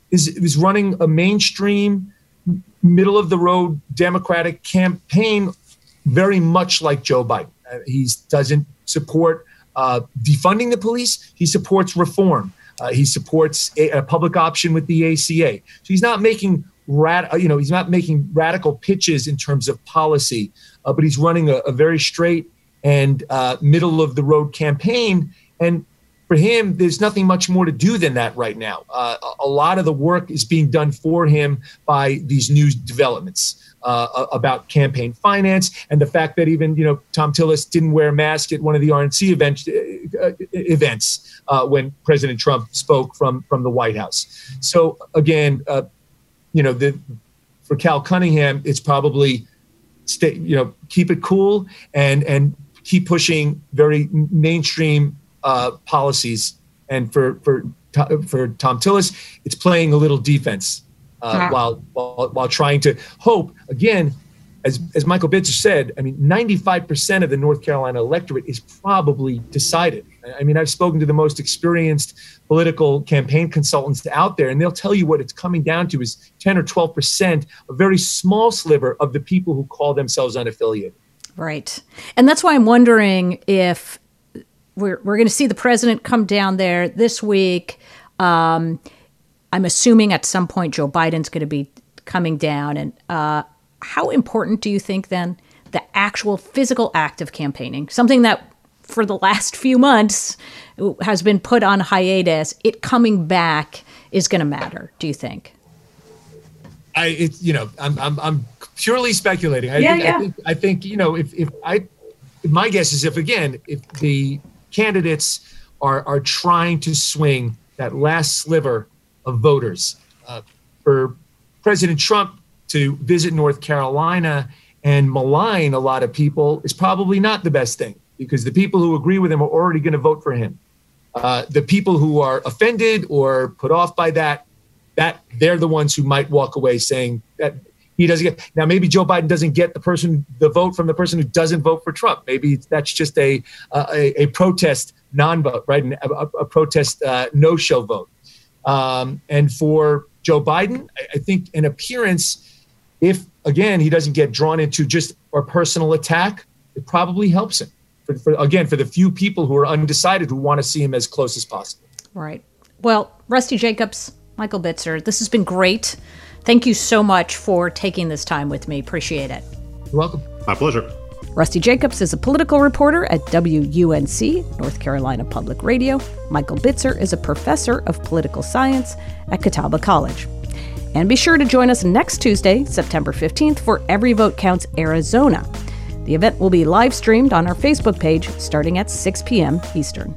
is, is running a mainstream, middle of the road Democratic campaign, very much like Joe Biden. Uh, he doesn't support uh, defunding the police. He supports reform. Uh, he supports a, a public option with the A C A. So he's not making rad, you know, he's not making radical pitches in terms of policy, uh, but he's running a, a very straight and uh, middle of the road campaign. And for him, there's nothing much more to do than that right now. Uh, a lot of the work is being done for him by these new developments uh, about campaign finance and the fact that even, you know, Thom Tillis didn't wear a mask at one of the R N C event, uh, events uh, when President Trump spoke from, from the White House. So again, uh, you know, the, for Cal Cunningham, it's probably stay, you know, keep it cool and and keep pushing very mainstream uh, policies. And for for for Thom Tillis, it's playing a little defense uh, wow. while, while while trying to hope again. As as Michael Bitzer said, I mean, ninety-five percent of the North Carolina electorate is probably decided. I mean, I've spoken to the most experienced political campaign consultants out there, and they'll tell you what it's coming down to is ten or twelve percent, a very small sliver of the people who call themselves unaffiliated. Right. And that's why I'm wondering if we're, we're going to see the president come down there this week. Um, I'm assuming at some point Joe Biden's going to be coming down. And uh, how important do you think then the actual physical act of campaigning, something that for the last few months has been put on hiatus, it coming back is going to matter, do you think? I, it, you know, I'm, I'm, I'm purely speculating. I, yeah, think, yeah. I think, I think, you know, if, if I, my guess is if, again, if the candidates are, are trying to swing that last sliver of voters, uh, for President Trump to visit North Carolina and malign a lot of people is probably not the best thing, because the people who agree with him are already going to vote for him. Uh, the people who are offended or put off by that, that they're the ones who might walk away saying that he doesn't get. Now, maybe Joe Biden doesn't get the person, the vote from the person who doesn't vote for Trump. Maybe that's just a a, a protest non-vote, right? A, a protest uh, no-show vote. Um, and for Joe Biden, I, I think an appearance, if again he doesn't get drawn into just a personal attack, it probably helps him. For, for, again, for the few people who are undecided who want to see him as close as possible. Right. Well, Rusty Jacobs, Michael Bitzer, this has been great. Thank you so much for taking this time with me. Appreciate it. You're welcome. My pleasure. Rusty Jacobs is a political reporter at W U N C, North Carolina Public Radio. Michael Bitzer is a professor of political science at Catawba College. And be sure to join us next Tuesday, September fifteenth, for Every Vote Counts Arizona. The event will be live streamed on our Facebook page starting at six p.m. Eastern.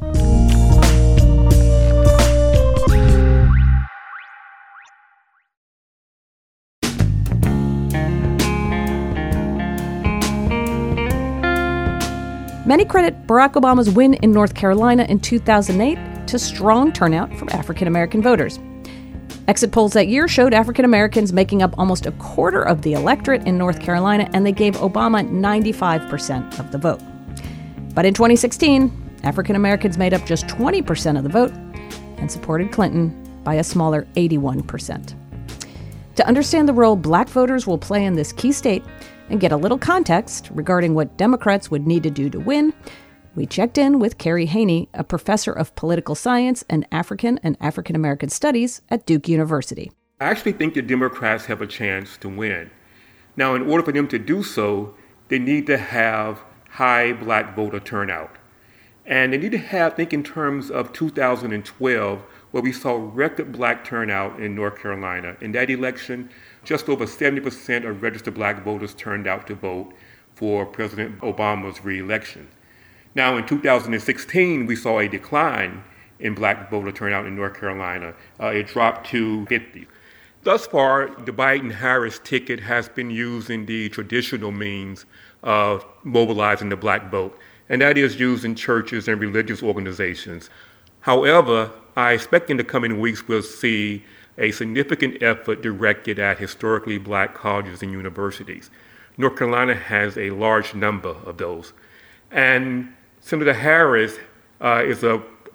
Many credit Barack Obama's win in North Carolina in two thousand eight to strong turnout from African American voters. Exit polls that year showed African Americans making up almost a quarter of the electorate in North Carolina, and they gave Obama ninety-five percent of the vote. But in twenty sixteen, African Americans made up just twenty percent of the vote and supported Clinton by a smaller eighty-one percent. To understand the role black voters will play in this key state and get a little context regarding what Democrats would need to do to win, we checked in with Carrie Haney, a professor of political science and African and African American studies at Duke University. I actually think the Democrats have a chance to win. Now, in order for them to do so, they need to have high black voter turnout. And they need to have, think in terms of two thousand twelve, where we saw record black turnout in North Carolina. In that election, just over seventy percent of registered black voters turned out to vote for President Obama's re-election. Now, in two thousand sixteen, we saw a decline in black voter turnout in North Carolina. Uh, it dropped to fifty. Thus far, the Biden-Harris ticket has been using the traditional means of mobilizing the black vote, and that is used in churches and religious organizations. However, I expect in the coming weeks we'll see a significant effort directed at historically black colleges and universities. North Carolina has a large number of those. And Senator Harris uh, is a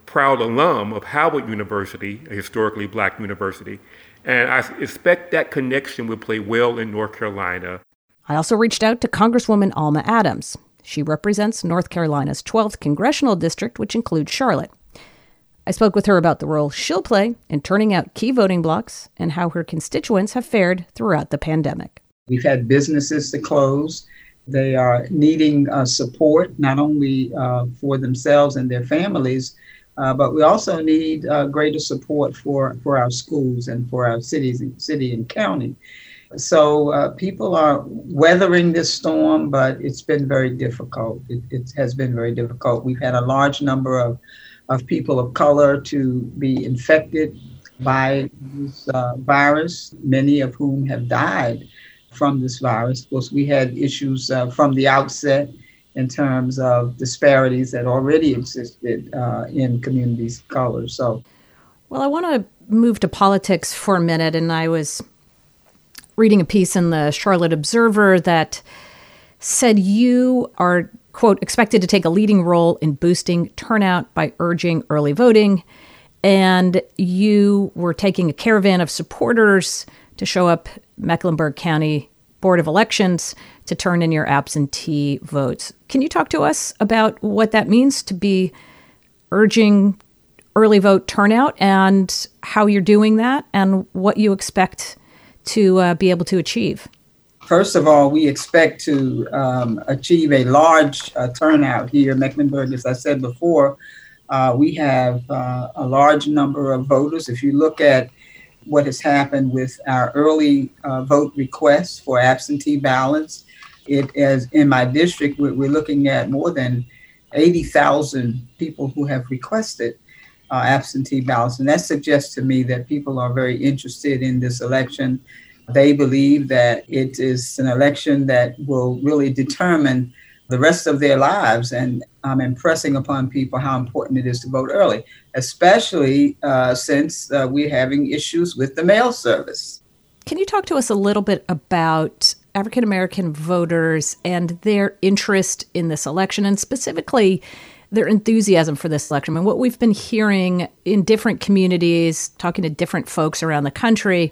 proud alum of Howard University, a historically black university, and I expect that connection will play well in North Carolina. I also reached out to Congresswoman Alma Adams. She represents North Carolina's twelfth congressional district, which includes Charlotte. I spoke with her about the role she'll play in turning out key voting blocks and how her constituents have fared throughout the pandemic. We've had businesses to close. They are needing uh, support, not only uh, for themselves and their families, uh, but we also need uh, greater support for, for our schools and for our cities and city and county. So uh, people are weathering this storm, but it's been very difficult. It, it has been very difficult. We've had a large number of, of people of color to be infected by this uh, virus, many of whom have died from this virus. Of course, we had issues uh, from the outset in terms of disparities that already existed uh, in communities of color. So, well, I want to move to politics for a minute, and I was reading a piece in the Charlotte Observer that said you are, quote, expected to take a leading role in boosting turnout by urging early voting, and you were taking a caravan of supporters to show up Mecklenburg County Board of Elections to turn in your absentee votes. Can you talk to us about what that means to be urging early vote turnout and how you're doing that and what you expect to uh, be able to achieve? First of all, we expect to um, achieve a large uh, turnout here in Mecklenburg. As I said before, uh, we have uh, a large number of voters. If you look at what has happened with our early uh, vote requests for absentee ballots, it is in my district, we're, we're looking at more than eighty thousand people who have requested uh, absentee ballots. And that suggests to me that people are very interested in this election. They believe that it is an election that will really determine the rest of their lives. And I'm impressing upon people how important it is to vote early, especially uh, since uh, we're having issues with the mail service. Can you talk to us a little bit about African-American voters and their interest in this election, and specifically their enthusiasm for this election? And what we've been hearing in different communities, talking to different folks around the country,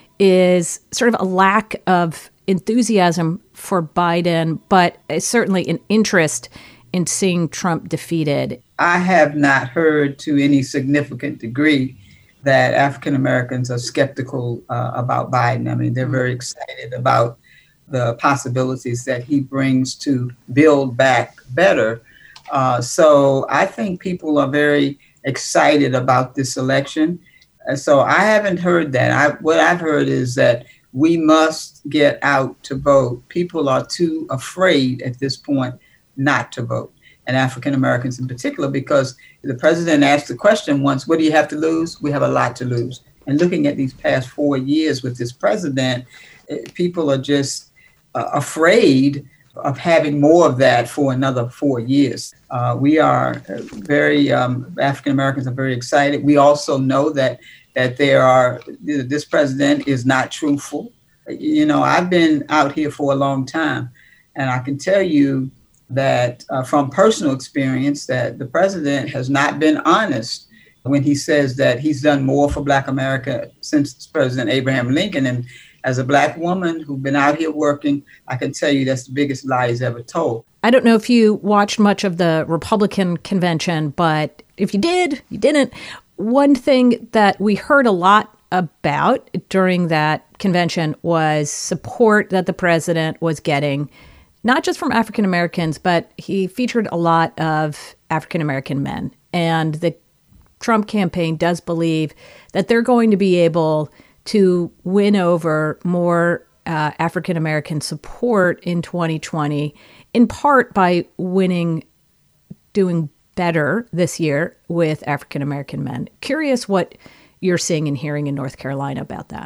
is sort of a lack of enthusiasm for Biden, but certainly an interest in seeing Trump defeated. I have not heard to any significant degree that African Americans are skeptical uh, about Biden. I mean, they're very excited about the possibilities that he brings to build back better. Uh, so I think people are very excited about this election. And so I haven't heard that. I, what I've heard is that we must get out to vote. People are too afraid at this point not to vote, and African Americans in particular, because the president asked the question once, what do you have to lose? We have a lot to lose. And looking at these past four years with this president, people are just uh, afraid of having more of that for another four years. Uh, we are very, um, African Americans are very excited. We also know that that there are, this president is not truthful. You know, I've been out here for a long time, and I can tell you that uh, from personal experience that the president has not been honest when he says that he's done more for Black America since President Abraham Lincoln. And as a Black woman who's been out here working, I can tell you that's the biggest lie he's ever told. I don't know if you watched much of the Republican convention, but if you did, you didn't. One thing that we heard a lot about during that convention was support that the president was getting, not just from African Americans, but he featured a lot of African American men. And the Trump campaign does believe that they're going to be able to win over more uh, African American support in twenty twenty, in part by winning, doing better this year with African American men. Curious what you're seeing and hearing in North Carolina about that.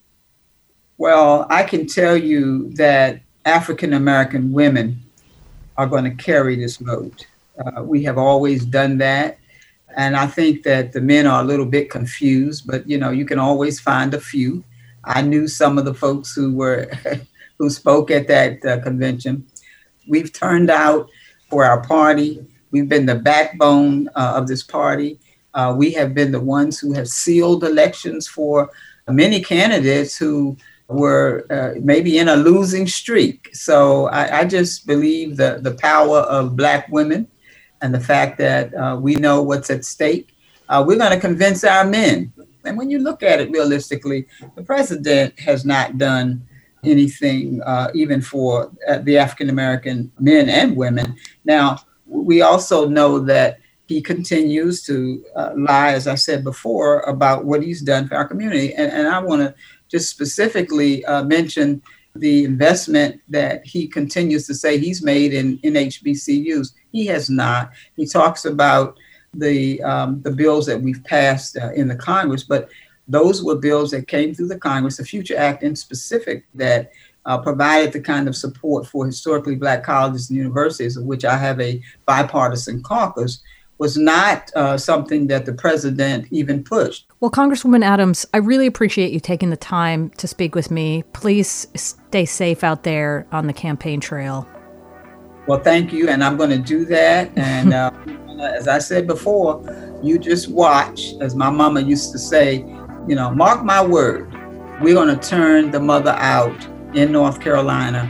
Well, I can tell you that African American women are going to carry this vote. Uh, we have always done that. And I think that the men are a little bit confused, but, you know, you can always find a few. I knew some of the folks who were who spoke at that uh, convention. We've turned out for our party. We've been the backbone uh, of this party. Uh, we have been the ones who have sealed elections for many candidates who were uh, maybe in a losing streak. So I, I just believe the, the power of Black women and the fact that uh, we know what's at stake. Uh, we're going to convince our men. And when you look at it realistically, the president has not done anything uh, even for uh, the African-American men and women. Now, we also know that he continues to uh, lie, as I said before, about what he's done for our community. And, and I want to just specifically uh, mention the investment that he continues to say he's made in, in H B C Us. He has not. He talks about the um, the bills that we've passed uh, in the Congress, but those were bills that came through the Congress, the Future Act in specific, that uh, provided the kind of support for historically Black colleges and universities, of which I have a bipartisan caucus, was not uh, something that the president even pushed. Well, Congresswoman Adams, I really appreciate you taking the time to speak with me. Please stay safe out there on the campaign trail. Well, thank you, and I'm going to do that. And uh, as I said before, you just watch, as my mama used to say, you know, mark my word, we're going to turn the mother out in North Carolina.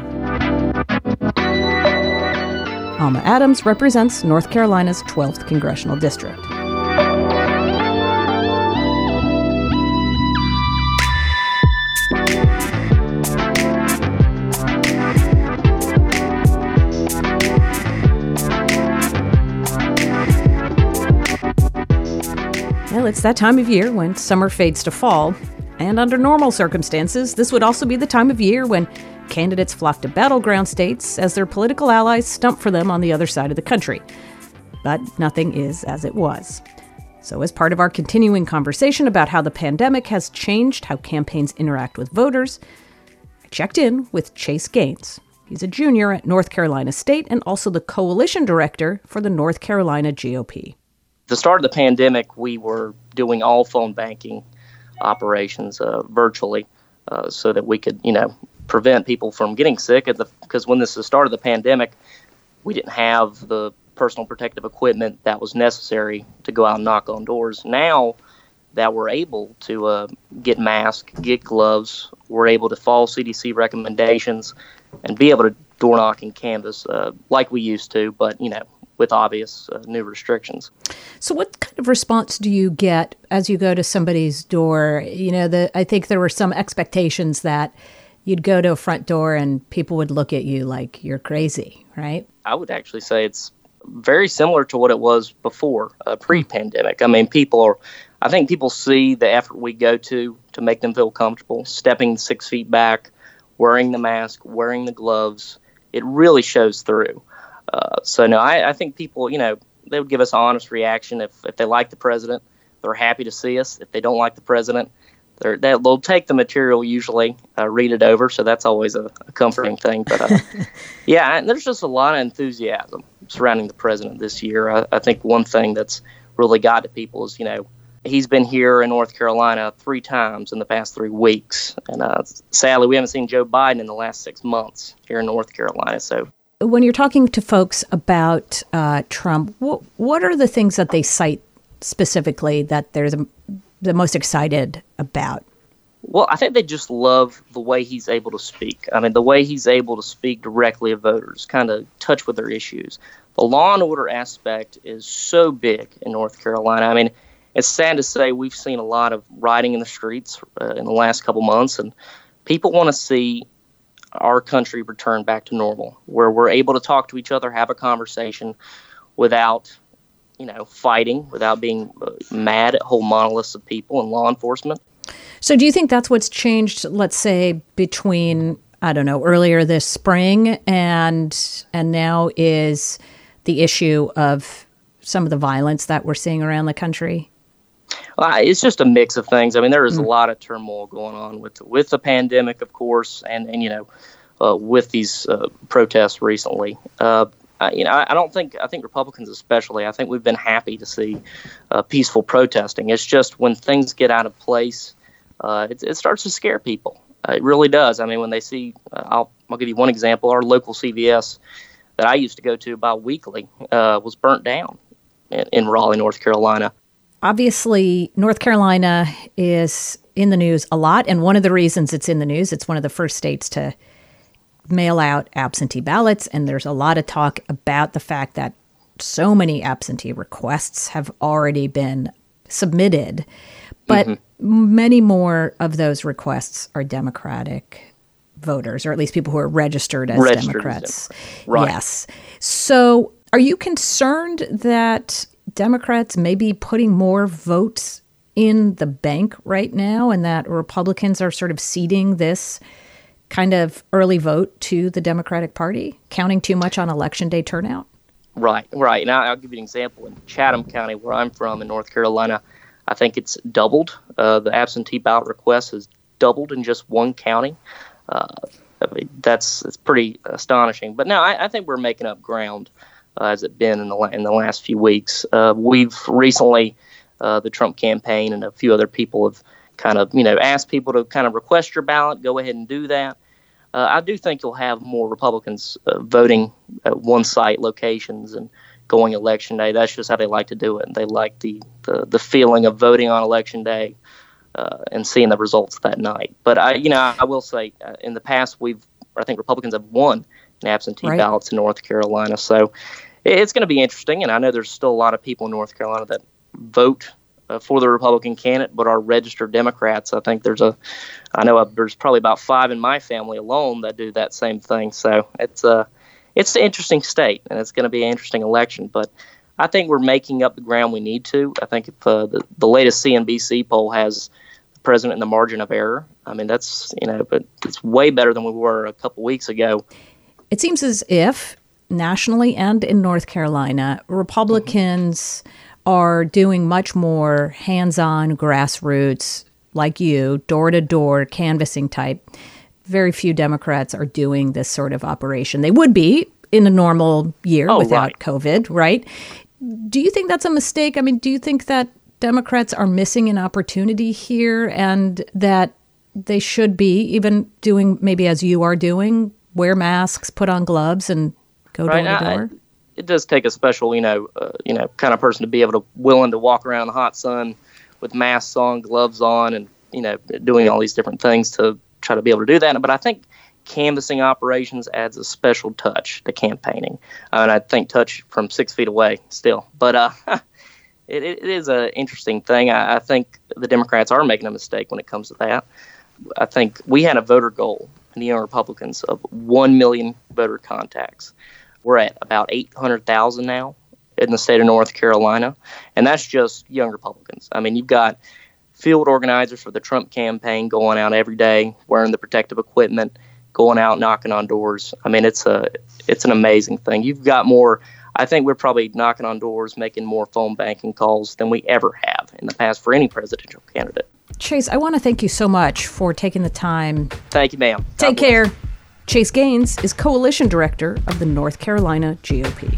Alma Adams represents North Carolina's twelfth Congressional District. Well, it's that time of year when summer fades to fall, and under normal circumstances, this would also be the time of year when candidates flock to battleground states as their political allies stump for them on the other side of the country. But nothing is as it was. So as part of our continuing conversation about how the pandemic has changed how campaigns interact with voters, I checked in with Chase Gaines. He's a junior at North Carolina State and also the coalition director for the North Carolina G O P. At the start of the pandemic, we were doing all phone banking operations uh, virtually uh, so that we could, you know, prevent people from getting sick. At the because when this is the start of the pandemic, we didn't have the personal protective equipment that was necessary to go out and knock on doors. Now that we're able to uh, get masks, get gloves, we're able to follow C D C recommendations and be able to door knock and canvass uh, like we used to, but, you know, with obvious uh, new restrictions. So what kind of response do you get as you go to somebody's door? You know, the, I think there were some expectations that you'd go to a front door and people would look at you like you're crazy, right? I would actually say it's very similar to what it was before, uh, pre-pandemic. I mean, people are, I think people see the effort we go to to make them feel comfortable, stepping six feet back, wearing the mask, wearing the gloves. It really shows through. Uh, so, no, I, I think people, you know, they would give us an honest reaction. If, if they like the president, they're happy to see us. If they don't like the president, they're, they'll take the material usually, uh, read it over. So that's always a, a comforting thing. But, uh, yeah, there's just a lot of enthusiasm surrounding the president this year. I, I think one thing that's really got to people is, you know, he's been here in North Carolina three times in the past three weeks. And uh, sadly, we haven't seen Joe Biden in the last six months here in North Carolina. So when you're talking to folks about uh, Trump, what, what are the things that they cite specifically that they're the, the most excited about? Well, I think they just love the way he's able to speak. I mean, the way he's able to speak directly to voters, kind of touch with their issues. The law and order aspect is so big in North Carolina. I mean, it's sad to say we've seen a lot of rioting in the streets uh, in the last couple months, and people want to see our country return back to normal, where we're able to talk to each other, have a conversation without, you know, fighting, without being uh, mad at whole monoliths of people and law enforcement. So do you think that's what's changed, let's say, between, I don't know, earlier this spring and and now is the issue of some of the violence that we're seeing around the country? Uh, it's just a mix of things. I mean, there is mm. a lot of turmoil going on with with the pandemic, of course, and, and you know, uh, with these uh, protests recently. Uh, I, you know, I, I don't think, I think Republicans especially, I think we've been happy to see uh, peaceful protesting. It's just when things get out of place, uh, it, it starts to scare people. Uh, it really does. I mean, when they see, uh, I'll, I'll give you one example. Our local C V S that I used to go to about weekly uh, was burnt down in, in Raleigh, North Carolina. Obviously, North Carolina is in the news a lot. And one of the reasons it's in the news, it's one of the first states to mail out absentee ballots. And there's a lot of talk about the fact that so many absentee requests have already been submitted. But mm-hmm. many more of those requests are Democratic voters, or at least people who are registered as registered Democrats. As Democrats. Right. Yes. So are you concerned that Democrats may be putting more votes in the bank right now and that Republicans are sort of ceding this kind of early vote to the Democratic Party, counting too much on Election Day turnout? Right, right. Now, I'll give you an example. In Chatham County, where I'm from in North Carolina, I think it's doubled. Uh, the absentee ballot request has doubled in just one county. Uh, I mean, that's it's pretty astonishing. But no, I, I think we're making up ground, uh, as it's been in the in the last few weeks. Uh, we've recently, uh, the Trump campaign and a few other people have kind of, you know, asked people to kind of request your ballot. Go ahead and do that. Uh, I do think you'll have more Republicans uh, voting at one-site locations and going Election Day. That's just how they like to do it. And they like the, the, the feeling of voting on Election Day uh, and seeing the results that night. But, I, you know, I will say uh, in the past, we've I think Republicans have won in absentee right. ballots in North Carolina. So it's going to be interesting. And I know there's still a lot of people in North Carolina that vote Uh, for the Republican candidate, but are registered Democrats. I think there's a, I know a, there's probably about five in my family alone that do that same thing. So it's a, it's an interesting state, and it's going to be an interesting election. But I think we're making up the ground we need to. I think if uh, the, the latest C N B C poll has the president in the margin of error, I mean, that's, you know, but it's way better than we were a couple weeks ago. It seems as if nationally and in North Carolina, Republicans mm-hmm. are doing much more hands-on, grassroots, like you, door-to-door canvassing type. Very few Democrats are doing this sort of operation. They would be in a normal year oh, without right. COVID, right? Do you think that's a mistake? I mean, do you think that Democrats are missing an opportunity here and that they should be even doing maybe as you are doing, wear masks, put on gloves, and go right. door-to-door? I, It does take a special, you know, uh, you know, kind of person to be able to willing to walk around in the hot sun with masks on, gloves on, and you know, doing all these different things to try to be able to do that. But I think canvassing operations adds a special touch to campaigning, uh, and I think touch from six feet away still. But uh, it, it is an interesting thing. I, I think the Democrats are making a mistake when it comes to that. I think we had a voter goal in the Young Republicans of one million voter contacts. We're at about eight hundred thousand now in the state of North Carolina, and that's just young Republicans. I mean, you've got field organizers for the Trump campaign going out every day, wearing the protective equipment, going out knocking on doors. I mean, it's a it's an amazing thing. You've got more. I think we're probably knocking on doors, making more phone banking calls than we ever have in the past for any presidential candidate. Chase, I want to thank you so much for taking the time. Thank you, ma'am. Take care. Chase Gaines is Coalition Director of the North Carolina G O P.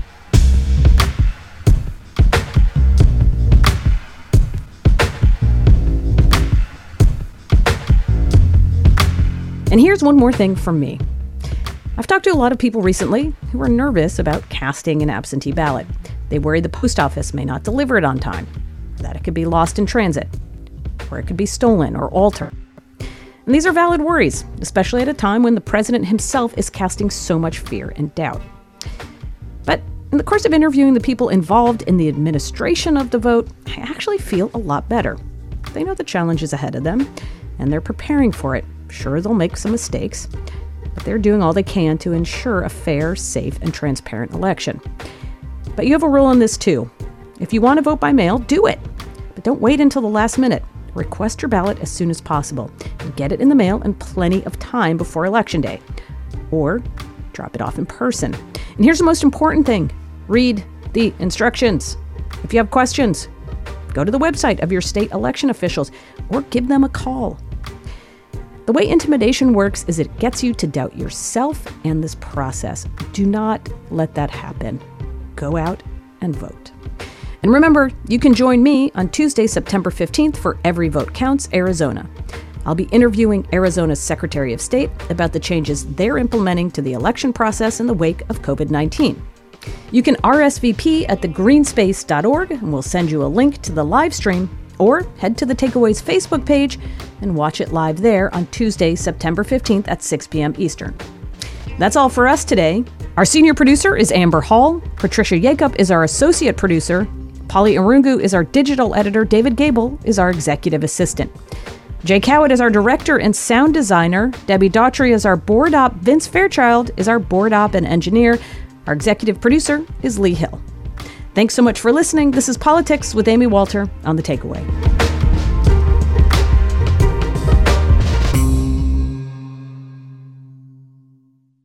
And here's one more thing from me. I've talked to a lot of people recently who are nervous about casting an absentee ballot. They worry the post office may not deliver it on time, that it could be lost in transit, or it could be stolen or altered. And these are valid worries, especially at a time when the president himself is casting so much fear and doubt. But in the course of interviewing the people involved in the administration of the vote, I actually feel a lot better. They know the challenge is ahead of them, and they're preparing for it. Sure, they'll make some mistakes, but they're doing all they can to ensure a fair, safe, and transparent election. But you have a role in this too. If you want to vote by mail, do it. But don't wait until the last minute. Request your ballot as soon as possible and get it in the mail in plenty of time before Election Day. Or drop it off in person. And here's the most important thing. Read the instructions. If you have questions, go to the website of your state election officials or give them a call. The way intimidation works is it gets you to doubt yourself and this process. Do not let that happen. Go out and vote. And remember, you can join me on Tuesday, September fifteenth for Every Vote Counts, Arizona. I'll be interviewing Arizona's Secretary of State about the changes they're implementing to the election process in the wake of covid nineteen. You can R S V P at the greenspace dot org, and we'll send you a link to the live stream, or head to the Takeaways Facebook page and watch it live there on Tuesday, September fifteenth at six p.m. Eastern. That's all for us today. Our senior producer is Amber Hall. Patricia Yacob is our associate producer. Polly Arungu is our digital editor. David Gable is our executive assistant. Jay Cowett is our director and sound designer. Debbie Daughtry is our board op. Vince Fairchild is our board op and engineer. Our executive producer is Lee Hill. Thanks so much for listening. This is Politics with Amy Walter on The Takeaway.